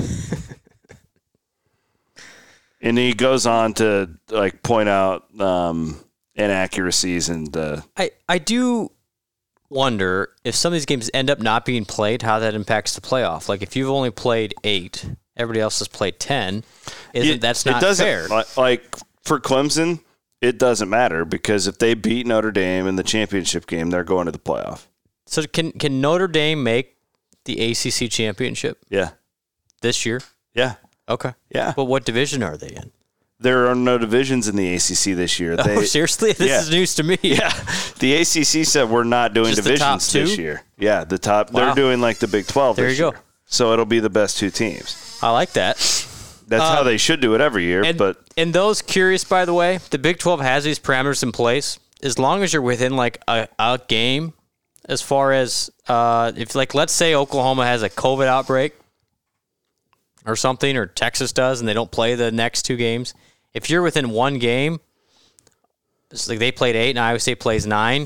And he goes on to like point out um, inaccuracies and uh, I I do wonder if some of these games end up not being played, how that impacts the playoff. Like if you've only played eight, everybody else has played ten. Isn't it- that's it not doesn't, fair? li- Like for Clemson, it doesn't matter because if they beat Notre Dame in the championship game, they're going to the playoff. So can can Notre Dame make the A C C championship Yeah, this year? yeah, Okay. yeah. But what division are they in? There are no divisions in the A C C this year. They, oh, seriously? This yeah. is news to me. Yeah. The A C C said we're not doing Just the top divisions two? this year. Yeah, the top. Wow. They're doing like the Big twelve There this you year. go. So it'll be the best two teams. I like that. That's Um, how they should do it every year. And, but and those curious, by the way, the Big twelve has these parameters in place. As long as you're within like a, a game, as far as uh, if like let's say Oklahoma has a COVID outbreak or something, or Texas does, and they don't play the next two games. If you're within one game, it's like they played eight and Iowa State plays nine.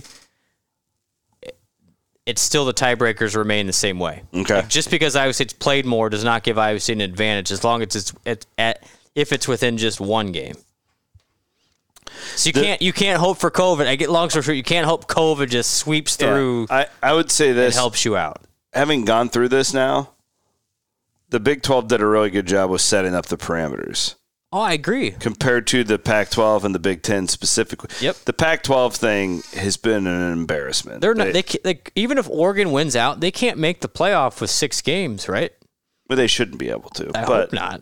It's still the tiebreakers remain the same way. Okay. Like just because Iowa State's played more does not give Iowa State an advantage as long as it's at, at if it's within just one game. So you The- can't you can't hope for COVID. I get long story short, you can't hope COVID just sweeps through I, I would say and this. helps you out. Having gone through this now, the Big twelve did a really good job with setting up the parameters Oh, I agree. compared to the Pac twelve and the Big ten specifically. Yep. The Pac twelve thing has been an embarrassment. They're not. They, they like even if Oregon wins out, they can't make the playoff with six games, right? Well, they shouldn't be able to. I but, hope not.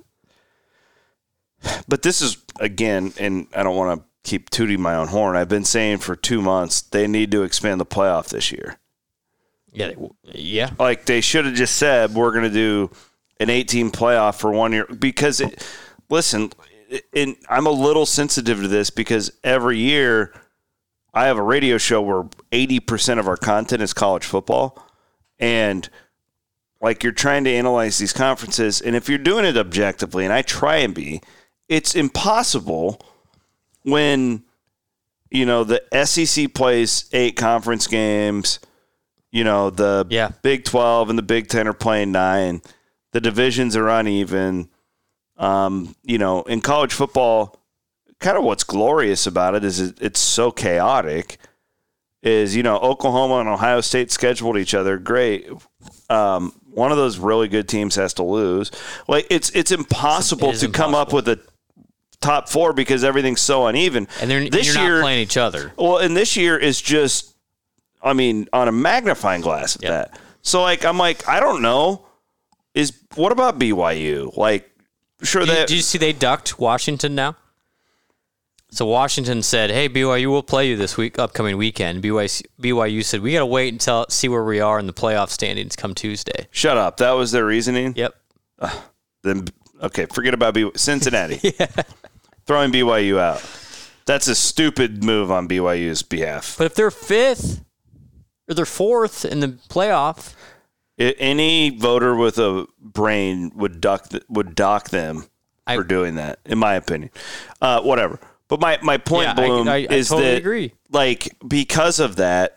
But this is, again, and I don't want to keep tooting my own horn. I've been saying for two months they need to expand the playoff this year. Yeah, they, yeah. Like they should have just said we're going to do an eighteen playoff for one year because it, listen, and I'm a little sensitive to this because every year I have a radio show where eighty percent of our content is college football, and like you're trying to analyze these conferences, and if you're doing it objectively, and I try and be, it's impossible when you know the S E C plays eight conference games. You know, the Yeah. Big twelve and the Big ten are playing nine. The divisions are uneven. Um, you know, in college football, kind of what's glorious about it is it, it's so chaotic. Is, you know, Oklahoma and Ohio State scheduled each other. Great. Um, one of those really good teams has to lose. Like, it's it's impossible It is to come up impossible. with a top four because everything's so uneven. And they're this you're year, not playing each other. well, and this year is just, I mean, on a magnifying glass of Yep. that. So, like, I'm like, I don't know. Is what about B Y U? Like, sure Did you, that did you see they ducked Washington now? So Washington said, "Hey, B Y U will play you this week, upcoming weekend." B Y U, B Y U said, "We got to wait until see where we are in the playoff standings come Tuesday." shut up. That was their reasoning. Yep. Then okay, forget about B Y U. Cincinnati. Throwing B Y U out. That's a stupid move on B Y U's behalf. But if they're fifth or they're fourth in the playoff, I any voter with a brain would duck th- would dock them I- for doing that, in my opinion. Uh, whatever. But my, my point, Yeah, I- Bloom, I- I is totally that agree. like because of that,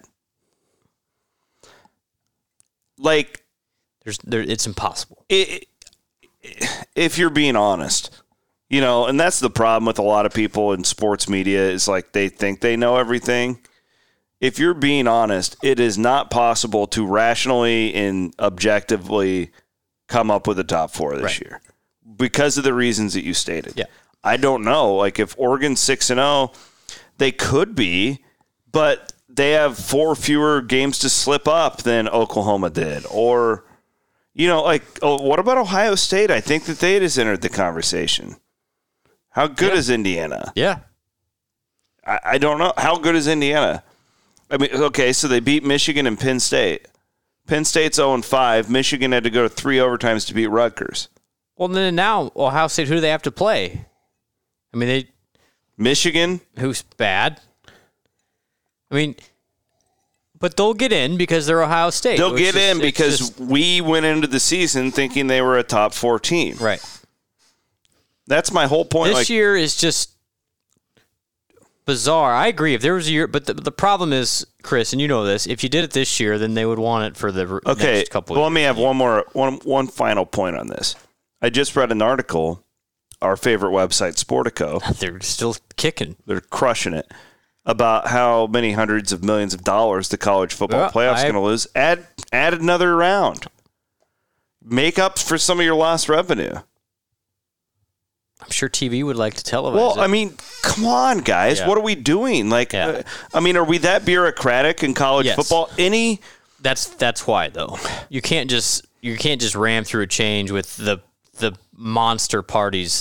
like there's there, it's impossible. it, if you're being honest, you know, and that's the problem with a lot of people in sports media is like they think they know everything. If you're being honest, it is not possible to rationally and objectively come up with a top four this Right. year because of the reasons that you stated. Yeah. I don't know. Like if Oregon's six and zero, they could be, but they have four fewer games to slip up than Oklahoma did, or. You know, like, oh, what about Ohio State? I think that they just entered the conversation. How good Yeah. is Indiana? Yeah. I, I don't know. How good is Indiana? I mean, okay, so they beat Michigan and Penn State. Penn State's oh and five. Michigan had to go to three overtimes to beat Rutgers. Well, then now Ohio State, who do they have to play? I mean, they Michigan, who's bad? I mean, but they'll get in because they're Ohio State. they'll which get is- in it's because just- we went into the season thinking they were a top four team. right. That's my whole point. This like, year is just bizarre. I agree. If there was a year, but the, the problem is, Chris, and you know this, if you did it this year, then they would want it for the r- okay, next couple well, of let me have one more, one, one final point on this. I just read an article, our favorite website, Sportico. They're still kicking. They're crushing it. About how many hundreds of millions of dollars the college football Well, playoffs I- going to lose. Add add another round. Make up for some of your lost revenue. I'm sure T V would like to televise Well, it. I mean, come on, guys. Yeah. What are we doing? Like, Yeah. uh, I mean, are we that bureaucratic in college Yes. football? Any That's that's why though. You can't just you can't just ram through a change with the the monster parties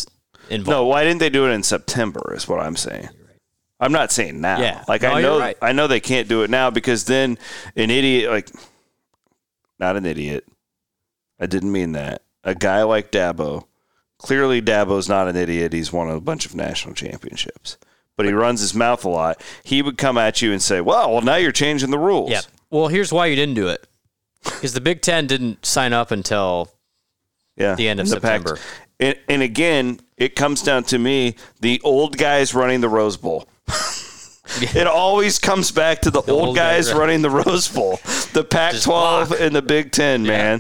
involved. No, why didn't they do it in September is what I'm saying. I'm not saying now. Yeah. Like No, I you're know right. I know they can't do it now because then an idiot like not an idiot. I didn't mean that. A guy like Dabo, clearly Dabo's not an idiot. He's won a bunch of national championships. But he runs his mouth a lot. He would come at you and say, well, well, now you're changing the rules. Yeah. Well, here's why you didn't do it. Because the Big Ten didn't sign up until yeah. the end of the September. Pac- and, and again, it comes down to me, the old guys running the Rose Bowl. It always comes back to the, the old, old guys guy, right. running the Rose Bowl. The Pac twelve and the Big Ten, yeah. man.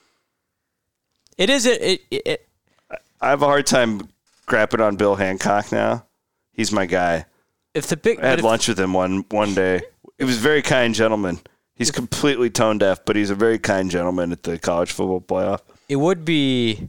It is. It, it, it. I have a hard time crapping on Bill Hancock now. He's my guy. If the big, I had if, lunch with him one, one day. He was a very kind gentleman. He's if, completely tone deaf, but he's a very kind gentleman at the college football playoff. It would be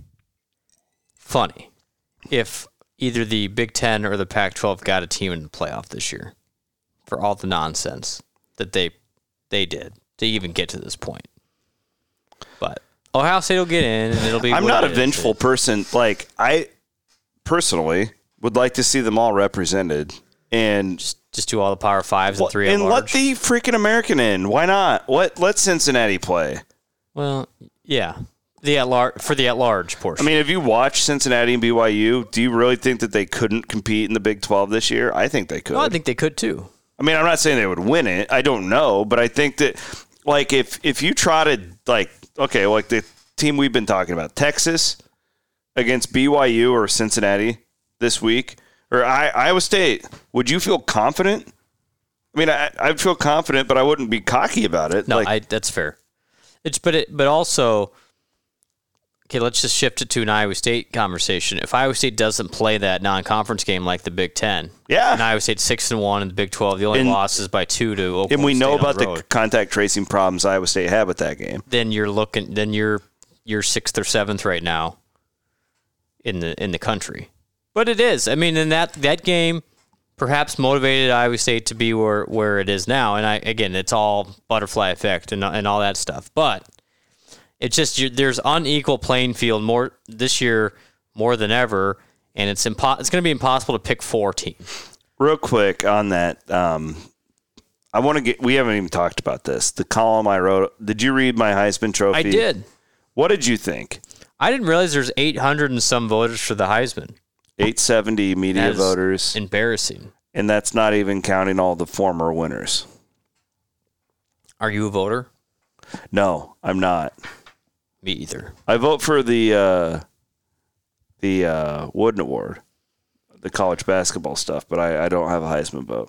funny if either the Big Ten or the Pac twelve got a team in the playoff this year for all the nonsense that they they did to even get to this point. But Ohio State will get in, and it'll be. I'm not a vengeful person. Like I personally would like to see them all represented, and just just do all the Power Fives well, and three and at large. let the freaking American in. Why not? What? Let Cincinnati play. Well, yeah, the at large for the at large portion. I mean, if you watch Cincinnati and B Y U, do you really think that they couldn't compete in the Big twelve this year? I think they could. No, I think they could too. I mean, I'm not saying they would win it. I don't know, but I think that, like, if if you trotted, like, okay, like the team we've been talking about, Texas against B Y U or Cincinnati this week, or I, Iowa State, would you feel confident? I mean, I, I'd feel confident, but I wouldn't be cocky about it. No, like, I, that's fair. It's but it, but also, okay, let's just shift it to an Iowa State conversation. If Iowa State doesn't play that non-conference game like the Big Ten, yeah, and Iowa State's six and one in the Big twelve, the only and, loss is by two to Oklahoma and we State know on about the, the contact tracing problems Iowa State had with that game. Then you're looking. Then you're you're sixth or seventh right now in the in the country. But it is. I mean, in that that game, perhaps motivated Iowa State to be where, where it is now. And I again, it's all butterfly effect and and all that stuff. But it's just you, there's unequal playing field more this year more than ever, and it's impo- It's going to be impossible to pick four teams. Real quick on that, um, I want to get. We haven't even talked about this. The column I wrote. Did you read my Heisman Trophy? I did. What did you think? I didn't realize there's eight hundred and some voters for the Heisman. eight seventy media voters. Embarrassing. And that's not even counting all the former winners. Are you a voter? No, I'm not. Me either. I vote for the uh, the uh, Wooden Award, the college basketball stuff, but I, I don't have a Heisman vote.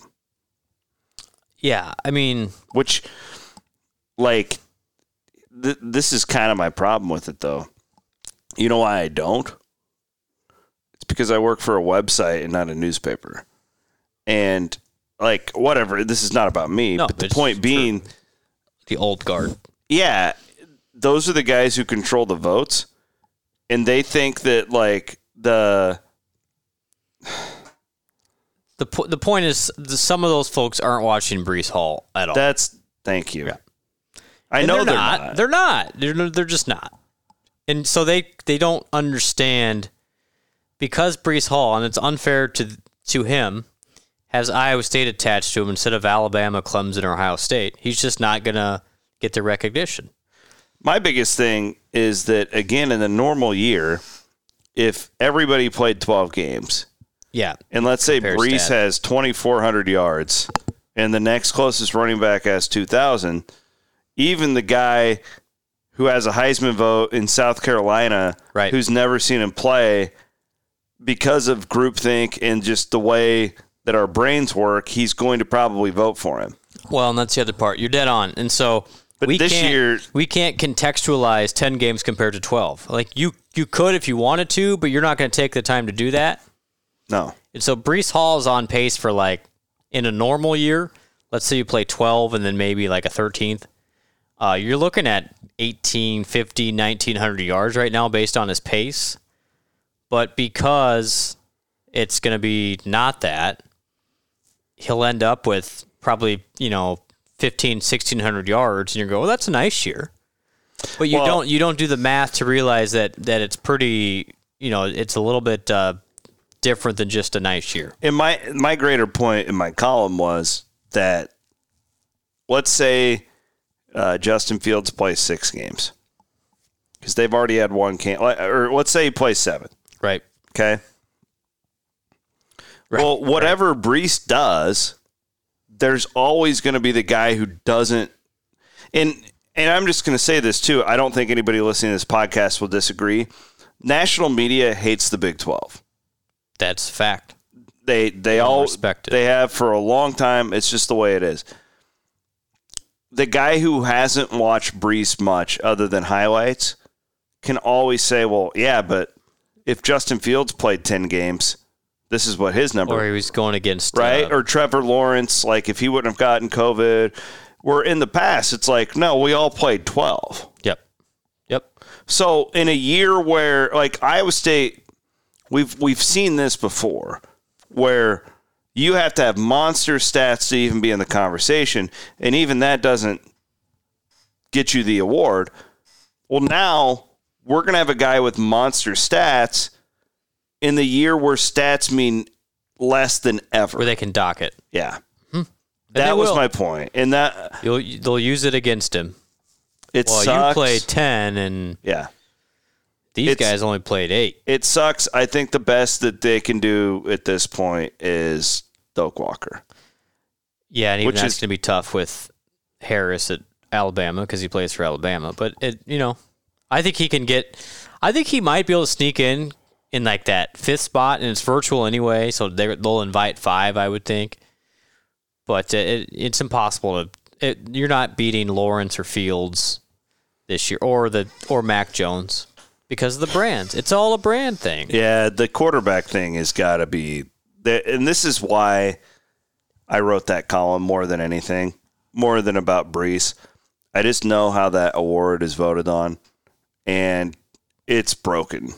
Yeah, I mean... Which, like, th- this is kind of my problem with it, though. You know why I don't? It's because I work for a website and not a newspaper. And, like, whatever, this is not about me, no, but the point being... The old guard. Yeah, those are the guys who control the votes, and they think that, like, the... The po- the point is, the, some of those folks aren't watching Breece Hall at all. That's... Thank you. Yeah. I and know they're, they're not. not. They're not. They're, they're just not. And so they, they don't understand, because Breece Hall, and it's unfair to to him, has Iowa State attached to him instead of Alabama, Clemson, or Ohio State. He's just not going to get the recognition. My biggest thing is that, again, in a normal year, if everybody played twelve games, yeah, and let's say Breece stat. has twenty-four hundred yards, and the next closest running back has two thousand, even the guy who has a Heisman vote in South Carolina, right. who's never seen him play, because of groupthink and just the way that our brains work, he's going to probably vote for him. Well, and that's the other part. You're dead on. And so but we this can't, year, we can't contextualize ten games compared to twelve. Like, you, you could if you wanted to, but you're not going to take the time to do that. No. And so Breece Hall is on pace for, like, in a normal year, let's say you play twelve and then maybe like a thirteenth. Uh, you're looking at eighteen, fifteen, nineteen hundred yards right now based on his pace. But because it's going to be not that, he'll end up with probably, you know, fifteen, sixteen hundred yards, and you go, well, that's a nice year. But you well, don't you don't do the math to realize that that it's pretty, you know, it's a little bit uh, different than just a nice year. And my my greater point in my column was that, let's say uh, Justin Fields plays six games because they've already had one game, or let's say he plays seven. Right. Okay. Right. Well, whatever right. Brees does, there's always going to be the guy who doesn't. And and I'm just going to say this too. I don't think anybody listening to this podcast will disagree. National media hates the Big twelve. That's a fact. They they all respect it. They have for a long time. It's just the way it is. The guy who hasn't watched Brees much other than highlights can always say, well, yeah, but if Justin Fields played ten games, this is what his number. Or he was going against. Right? Uh, or Trevor Lawrence, like if he wouldn't have gotten COVID. Where in the past, it's like, no, we all played twelve. Yep. Yep. So in a year where, like Iowa State, we've we've seen this before, where you have to have monster stats to even be in the conversation, and even that doesn't get you the award. Well, now we're going to have a guy with monster stats in the year where stats mean less than ever. Where they can dock it. Yeah. Hmm. That was will. my point. And that You'll, they'll use it against him. It well, sucks. you played ten, and yeah. these It's, guys only played eight. It sucks. I think the best that they can do at this point is Doak Walker. Yeah, and even Which that's is- going to be tough with Harris at Alabama because he plays for Alabama. But, it, you know, I think he can get – I think he might be able to sneak in in like that fifth spot, and it's virtual anyway, so they, they'll invite five, I would think. But it, it's impossible to it, – you're not beating Lawrence or Fields this year or the or Mac Jones because of the brands. It's all a brand thing. Yeah, the quarterback thing has got to be – and this is why I wrote that column more than anything, more than about Brees. I just know how that award is voted on, and it's broken.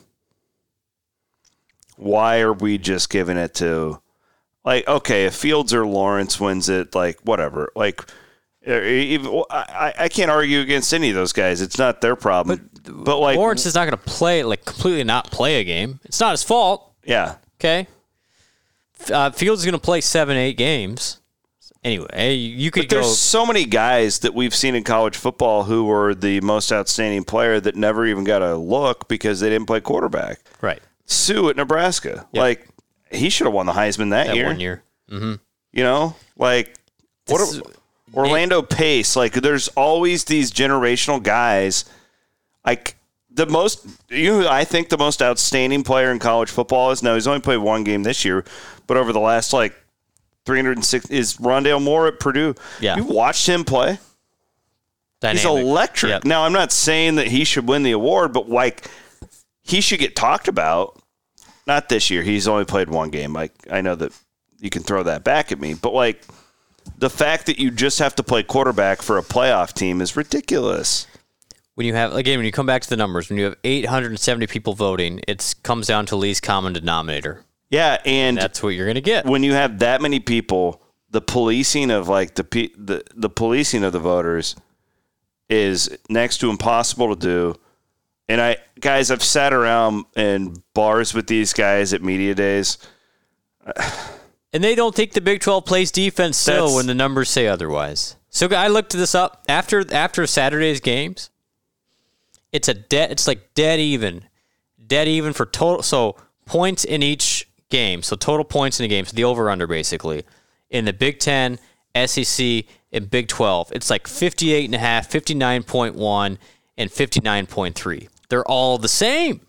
Why are we just giving it to, like, okay, if Fields or Lawrence wins it, like, whatever. Like, even, I, I can't argue against any of those guys. It's not their problem. But, but like, Lawrence is not going to play, like, completely not play a game. It's not his fault. Yeah. Okay. Uh, Fields is going to play seven, eight games. Anyway, you could but there's go. so many guys that we've seen in college football who were the most outstanding player that never even got a look because they didn't play quarterback. Right. Sue at Nebraska. Yep. Like, he should have won the Heisman that, That year. one year. Mm-hmm. You know? Like, what This a, is- Orlando Pace. Like, there's always these generational guys. Like, the most, you know, who I think the most outstanding player in college football is, no, he's only played one game this year, but over the last, like, three hundred six is Rondale Moore at Purdue. Yeah. You watched him play? Dynamic. He's electric. Yep. Now, I'm not saying that he should win the award, but, like, he should get talked about. Not this year. He's only played one game. Like, I know that you can throw that back at me, but, like, the fact that you just have to play quarterback for a playoff team is ridiculous. When you have, again, when you come back to the numbers, when you have eight hundred seventy people voting, it comes down to least common denominator. Yeah, and That's what you're going to get. when you have that many people, the policing of like the pe- the the policing of the voters is next to impossible to do. And I guys, I've sat around in bars with these guys at media days. And they don't think the Big twelve plays defense still That's- when the numbers say otherwise. So I looked this up after after Saturday's games. It's a dead. It's like dead even, dead even for total. So points in each game. So total points in a game. So the over under basically in the Big Ten, S E C, and Big twelve. It's like fifty-eight and a half, fifty-nine point one, and fifty-nine point three. They're all the same.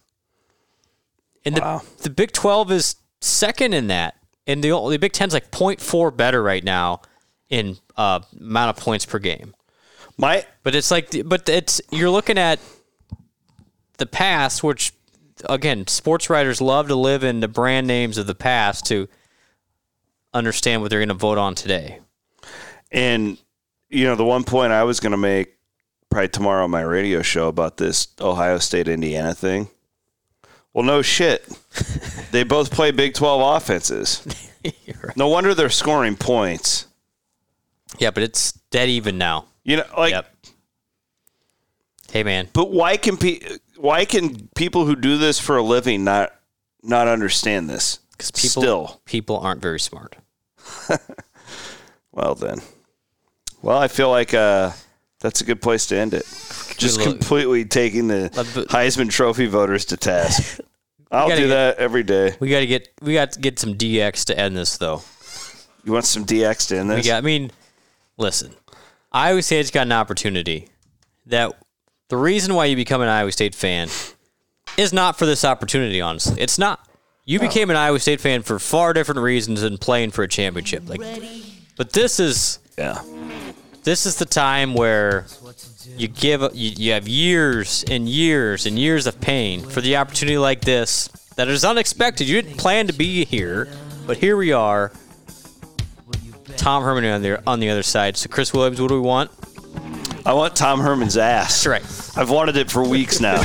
And Wow. the the Big twelve is second in that. And the, the Big Ten's like point four better right now in uh, amount of points per game. My But it's like, but it's you're looking at the past, which again, sports writers love to live in the brand names of the past to understand what they're going to vote on today. and you know the one point I was going to make probably tomorrow on my radio show about this Ohio State Indiana thing. Well, no shit. They both play Big twelve offenses. Right. No wonder they're scoring points. Yeah, but it's dead even now. You know, like, Yep. Hey, man. but why can pe- why can people who do this for a living not not understand this? Because people, Still. people aren't very smart. Well, then. Well, I feel like uh, that's a good place to end it. Just little- completely taking the Heisman Trophy voters to task. I'll gotta do get- that every day. We got to get we got to get some D X to end this, though. You want some D X to end We this? got. I mean, listen, Iowa State's got an opportunity that the reason why you become an Iowa State fan is not for this opportunity. Honestly, it's not. You became an Iowa State fan for far different reasons than playing for a championship. Like, but this is Yeah. this is the time where you give you, you have years and years and years of pain for the opportunity like this that is unexpected. You didn't plan to be here, but here we are. Tom Herman on the on the other side. So Chris Williams, what do we want? I want Tom Herman's ass. That's right. I've wanted it for weeks now.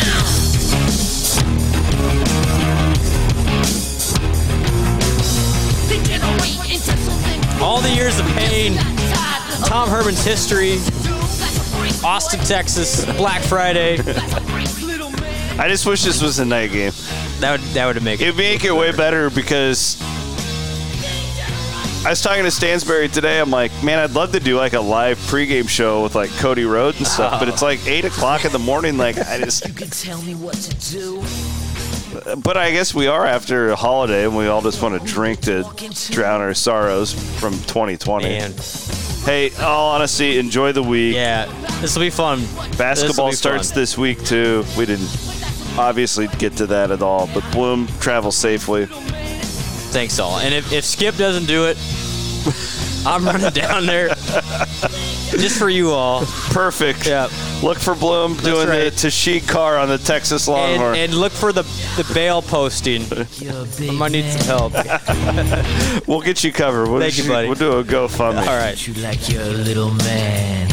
All the years of pain, Tom Herman's history, Austin, Texas, Black Friday. I just wish this was a night game. That would that would make it. It'd make it way better because I was talking to Stansberry today. I'm like, man, I'd love to do like a live pregame show with like Cody Rhodes and stuff, but it's like eight o'clock in the morning. Like, I just. You can tell me what to do. But I guess we are after a holiday, and we all just want to drink to drown our sorrows from twenty twenty. Man. Hey, all honesty, enjoy the week. Yeah, this will be fun. Basketball This'll be starts fun. this week too. We didn't obviously get to that at all, but Bloom, travel safely. Thanks all. And if, if Skip doesn't do it, I'm running down there just for you all. Perfect. Yeah. Look for Bloom doing right. the Tashik car on the Texas And, Longhorn. and look for the the bail posting. You're a I big might need some man. help. We'll get you covered. We'll, Thank you, buddy. We'll do a GoFundMe. All right. You like your little man.